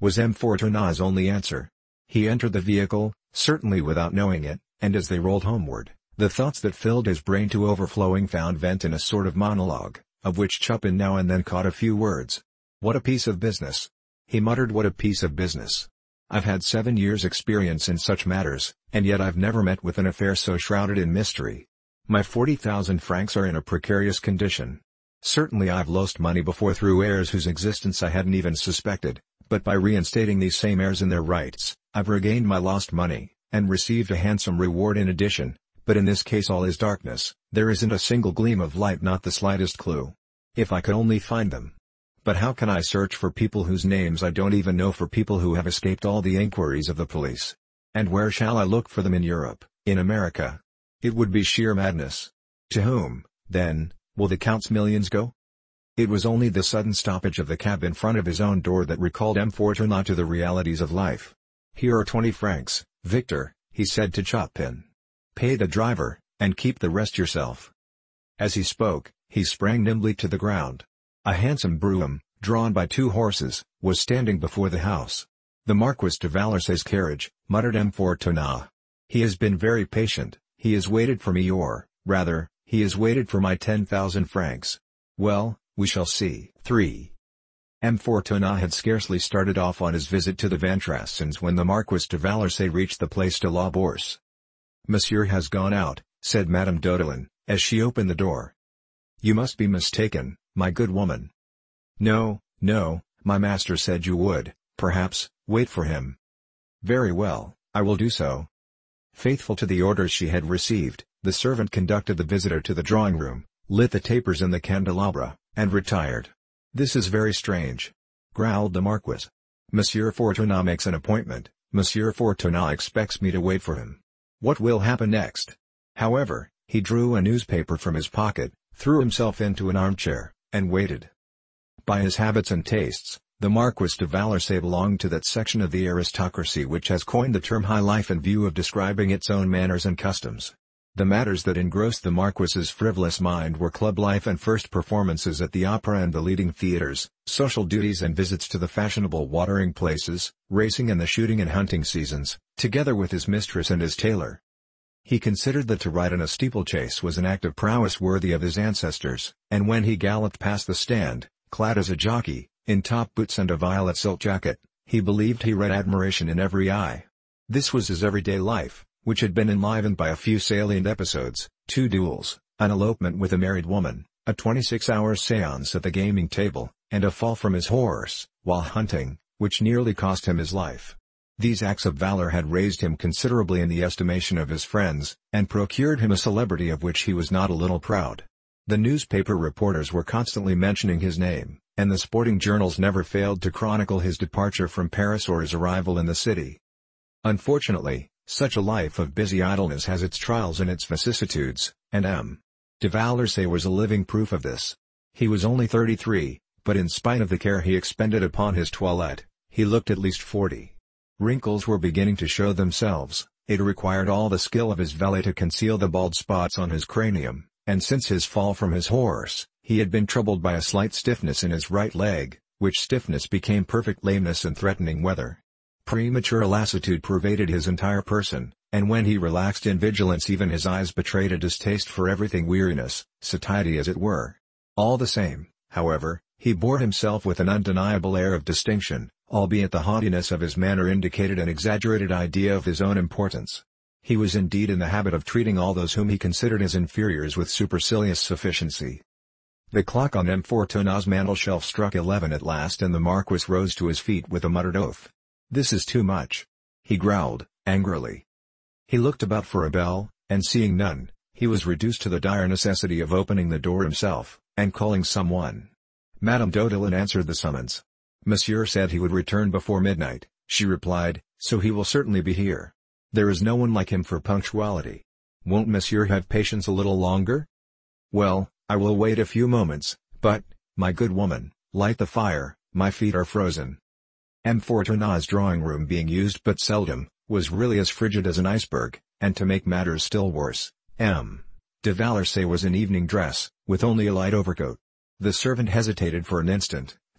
A: was M. Fortuna's only answer. He entered the vehicle, certainly without knowing it, and as they rolled homeward, the thoughts that filled his brain to overflowing found vent in a sort of monologue, of which Chupin now and then caught a few words. "What a piece of business!" he muttered. "What a piece of business! I've had seven years' experience in such matters, and yet I've never met with an affair so shrouded in mystery. My forty thousand francs are in a precarious condition. Certainly I've lost money before through heirs whose existence I hadn't even suspected, but by reinstating these same heirs in their rights, I've regained my lost money, and received a handsome reward in addition, but in this case all is darkness, there isn't a single gleam of light, not the slightest clue. If I could only find them! But how can I search for people whose names I don't even know, for people who have escaped all the inquiries of the police? And where shall I look for them in Europe, in America? It would be sheer madness. To whom, then, will the Count's millions go?" It was only the sudden stoppage of the cab in front of his own door that recalled M. Fortunat to the realities of life. "Here are twenty francs, Victor," he said to Chupin. "Pay the driver, and keep the rest yourself." As he spoke, he sprang nimbly to the ground. A handsome brougham, drawn by two horses, was standing before the house. "The Marquis de Valercay's carriage," muttered M. Fortunat. "He has been very patient, he has waited for me, or, rather, he has waited for my ten thousand francs. Well, we shall see." three. M. Fortunat had scarcely started off on his visit to the Van Trassens when the Marquis de Valercay reached the Place de la Bourse. "Monsieur has gone out," said Madame Dodillon, as she opened the door. "You must be mistaken, my good woman." "No, no, my master said you would, perhaps, wait for him." "Very well, I will do so." Faithful to the orders she had received, the servant conducted the visitor to the drawing-room, lit the tapers in the candelabra, and retired. "This is very strange," growled the Marquis. "Monsieur Fortunat makes an appointment, Monsieur Fortunat expects me to wait for him. What will happen next?" However, he drew a newspaper from his pocket, threw himself into an armchair, and waited. By his habits and tastes, the Marquis de Valercay belonged to that section of the aristocracy which has coined the term high life in view of describing its own manners and customs. The matters that engrossed the Marquis's frivolous mind were club life and first performances at the opera and the leading theatres, social duties and visits to the fashionable watering places, racing and the shooting and hunting seasons, together with his mistress and his tailor. He considered that to ride in a steeplechase was an act of prowess worthy of his ancestors, and when he galloped past the stand, clad as a jockey, in top boots and a violet silk jacket, he believed he read admiration in every eye. This was his everyday life, which had been enlivened by a few salient episodes, two duels, an elopement with a married woman, a twenty-six hour séance at the gaming table, and a fall from his horse, while hunting, which nearly cost him his life. These acts of valor had raised him considerably in the estimation of his friends, and procured him a celebrity of which he was not a little proud. The newspaper reporters were constantly mentioning his name, and the sporting journals never failed to chronicle his departure from Paris or his arrival in the city. Unfortunately, such a life of busy idleness has its trials and its vicissitudes, and M. de Valercay was a living proof of this. He was only thirty-three, but in spite of the care he expended upon his toilette, he looked at least forty. Wrinkles were beginning to show themselves, it required all the skill of his valet to conceal the bald spots on his cranium, and since his fall from his horse, he had been troubled by a slight stiffness in his right leg, which stiffness became perfect lameness in threatening weather. Premature lassitude pervaded his entire person, and when he relaxed in vigilance even his eyes betrayed a distaste for everything, weariness, satiety as it were. All the same, however, he bore himself with an undeniable air of distinction, albeit the haughtiness of his manner indicated an exaggerated idea of his own importance. He was indeed in the habit of treating all those whom he considered his inferiors with supercilious sufficiency. The clock on M. Fortunat's mantelshelf struck eleven at last, and the Marquis rose to his feet with a muttered oath. "This is too much," he growled, angrily. He looked about for a bell, and seeing none, he was reduced to the dire necessity of opening the door himself, and calling someone. Madame Dodillon answered the summons. "Monsieur said he would return before midnight," she replied, "so he will certainly be here. There is no one like him for punctuality. Won't Monsieur have patience a little longer?" "Well, I will wait a few moments, but, my good woman, light the fire, my feet are frozen." M. Fortunat's drawing-room, being used but seldom, was really as frigid as an iceberg, and to make matters still worse, M. de Valercay was in evening dress, with only a light overcoat. The servant hesitated for an instant,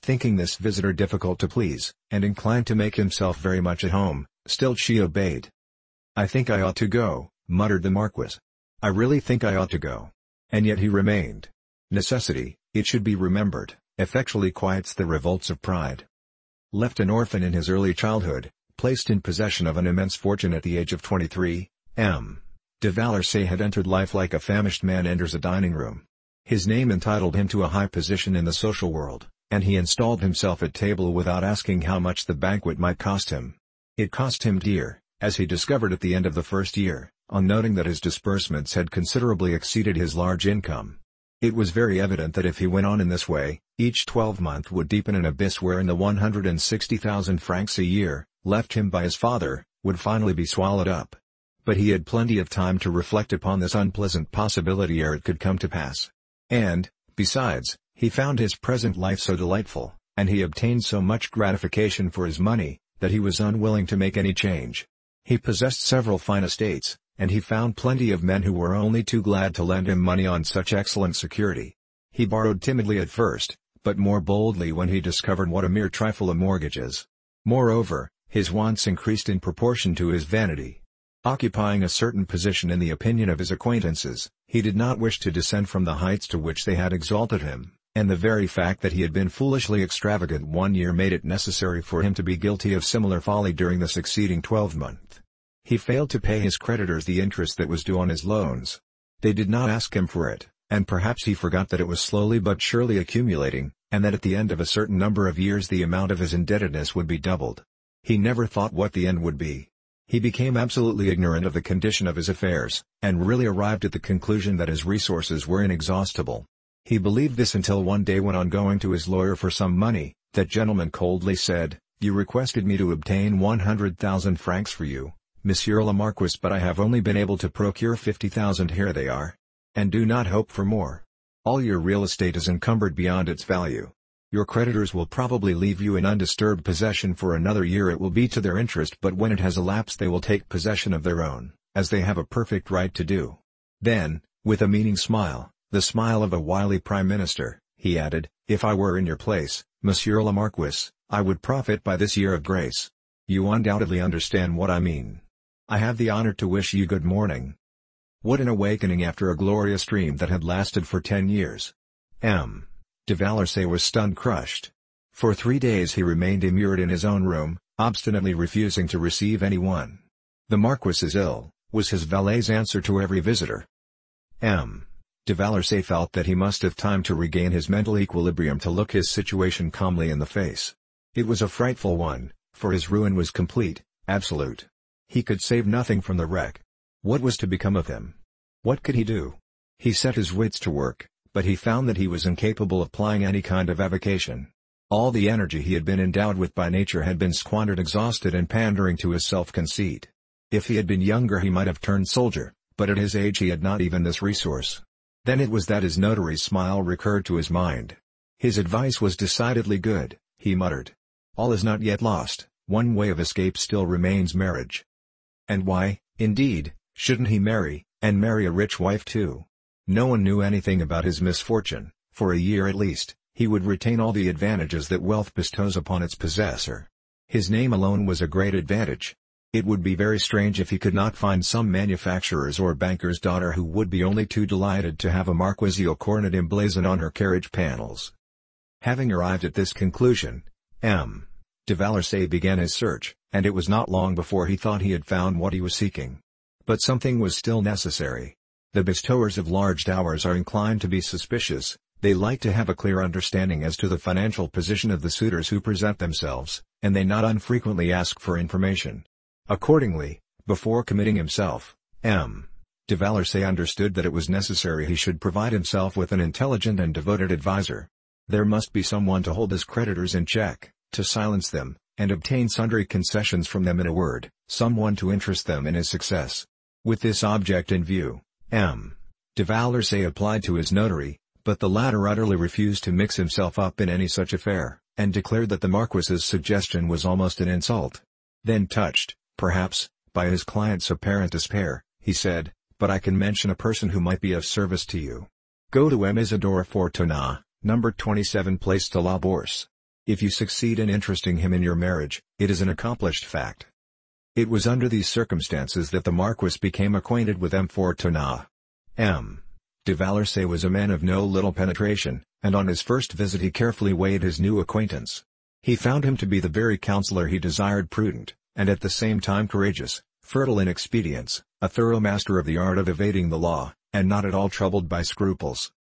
A: Thinking this visitor difficult to please, and inclined to make himself very much at home, still she obeyed. "I think I ought to go," muttered the Marquis. "I really think I ought to go." And yet he remained. Necessity, it should be remembered, effectually quiets the revolts of pride. Left an orphan in his early childhood, placed in possession of an immense fortune at the age of twenty-three, M. de Valersay had entered life like a famished man enters a dining room. His name entitled him to a high position in the social world, and he installed himself at table without asking how much the banquet might cost him. It cost him dear, as he discovered at the end of the first year, on noting that his disbursements had considerably exceeded his large income. It was very evident that if he went on in this way, each twelvemonth would deepen an abyss wherein the one hundred sixty thousand francs a year, left him by his father, would finally be swallowed up. But he had plenty of time to reflect upon this unpleasant possibility ere it could come to pass. And, besides, he found his present life so delightful, and he obtained so much gratification for his money, that he was unwilling to make any change. He possessed several fine estates, and he found plenty of men who were only too glad to lend him money on such excellent security. He borrowed timidly at first, but more boldly when he discovered what a mere trifle a mortgage is. Moreover, his wants increased in proportion to his vanity. Occupying a certain position in the opinion of his acquaintances, he did not wish to descend from the heights to which they had exalted him, and the very fact that he had been foolishly extravagant one year made it necessary for him to be guilty of similar folly during the succeeding twelvemonth. He failed to pay his creditors the interest that was due on his loans. They did not ask him for it, and perhaps he forgot that it was slowly but surely accumulating, and that at the end of a certain number of years the amount of his indebtedness would be doubled. He never thought what the end would be. He became absolutely ignorant of the condition of his affairs, and really arrived at the conclusion that his resources were inexhaustible. He believed this until one day when on going to his lawyer for some money, that gentleman coldly said, "You requested me to obtain one hundred thousand francs for you, Monsieur le Marquis, but I have only been able to procure fifty thousand. Here they are. And do not hope for more. All your real estate is encumbered beyond its value. Your creditors will probably leave you in undisturbed possession for another year. It will be to their interest, but when it has elapsed they will take possession of their own, as they have a perfect right to do." Then, with a meaning smile, the smile of a wily prime minister, he added, "If I were in your place, Monsieur le Marquis, I would profit by this year of grace. You undoubtedly understand what I mean. I have the honor to wish you good morning." What an awakening after a glorious dream that had lasted for ten years! M. de Valersay was stunned-crushed. For three days he remained immured in his own room, obstinately refusing to receive anyone. "The Marquis is ill," was his valet's answer to every visitor. M. de Valersay felt that he must have time to regain his mental equilibrium to look his situation calmly in the face. It was a frightful one, for his ruin was complete, absolute. He could save nothing from the wreck. What was to become of him? What could he do? He set his wits to work, but he found that he was incapable of plying any kind of avocation. All the energy he had been endowed with by nature had been squandered exhausted in pandering to his self-conceit. If he had been younger he might have turned soldier, but at his age he had not even this resource. Then it was that his notary's smile recurred to his mind. His advice was decidedly good, he muttered. All is not yet lost, one way of escape still remains marriage. And why, indeed, shouldn't he marry, and marry a rich wife too? No one knew anything about his misfortune. For a year at least, he would retain all the advantages that wealth bestows upon its possessor. His name alone was a great advantage. It would be very strange if he could not find some manufacturer's or banker's daughter who would be only too delighted to have a marquisial coronet emblazoned on her carriage panels. Having arrived at this conclusion, M. de Valersay began his search, and it was not long before he thought he had found what he was seeking. But something was still necessary. The bestowers of large dowers are inclined to be suspicious. They like to have a clear understanding as to the financial position of the suitors who present themselves, and they not unfrequently ask for information. Accordingly, before committing himself, M. de Valersay understood that it was necessary he should provide himself with an intelligent and devoted adviser. There must be someone to hold his creditors in check, to silence them, and obtain sundry concessions from them. In a word, someone to interest them in his success. With this object in view, M. de Valersay applied to his notary, but the latter utterly refused to mix himself up in any such affair, and declared that the Marquis's suggestion was almost an insult. Then, touched, perhaps, by his client's apparent despair, he said, "But I can mention a person who might be of service to you. Go to M. Isidore Fortunat, number twenty-seven Place de la Bourse. If you succeed in interesting him in your marriage, it is an accomplished fact. It was under these circumstances that the Marquis became acquainted with M. Fortunat. M. de Valersay was a man of no little penetration, and on his first visit he carefully weighed his new acquaintance. He found him to be the very counsellor he desired, prudent, and at the same time courageous, fertile in expedients, a thorough master of the art of evading the law, and not at all troubled by scruples.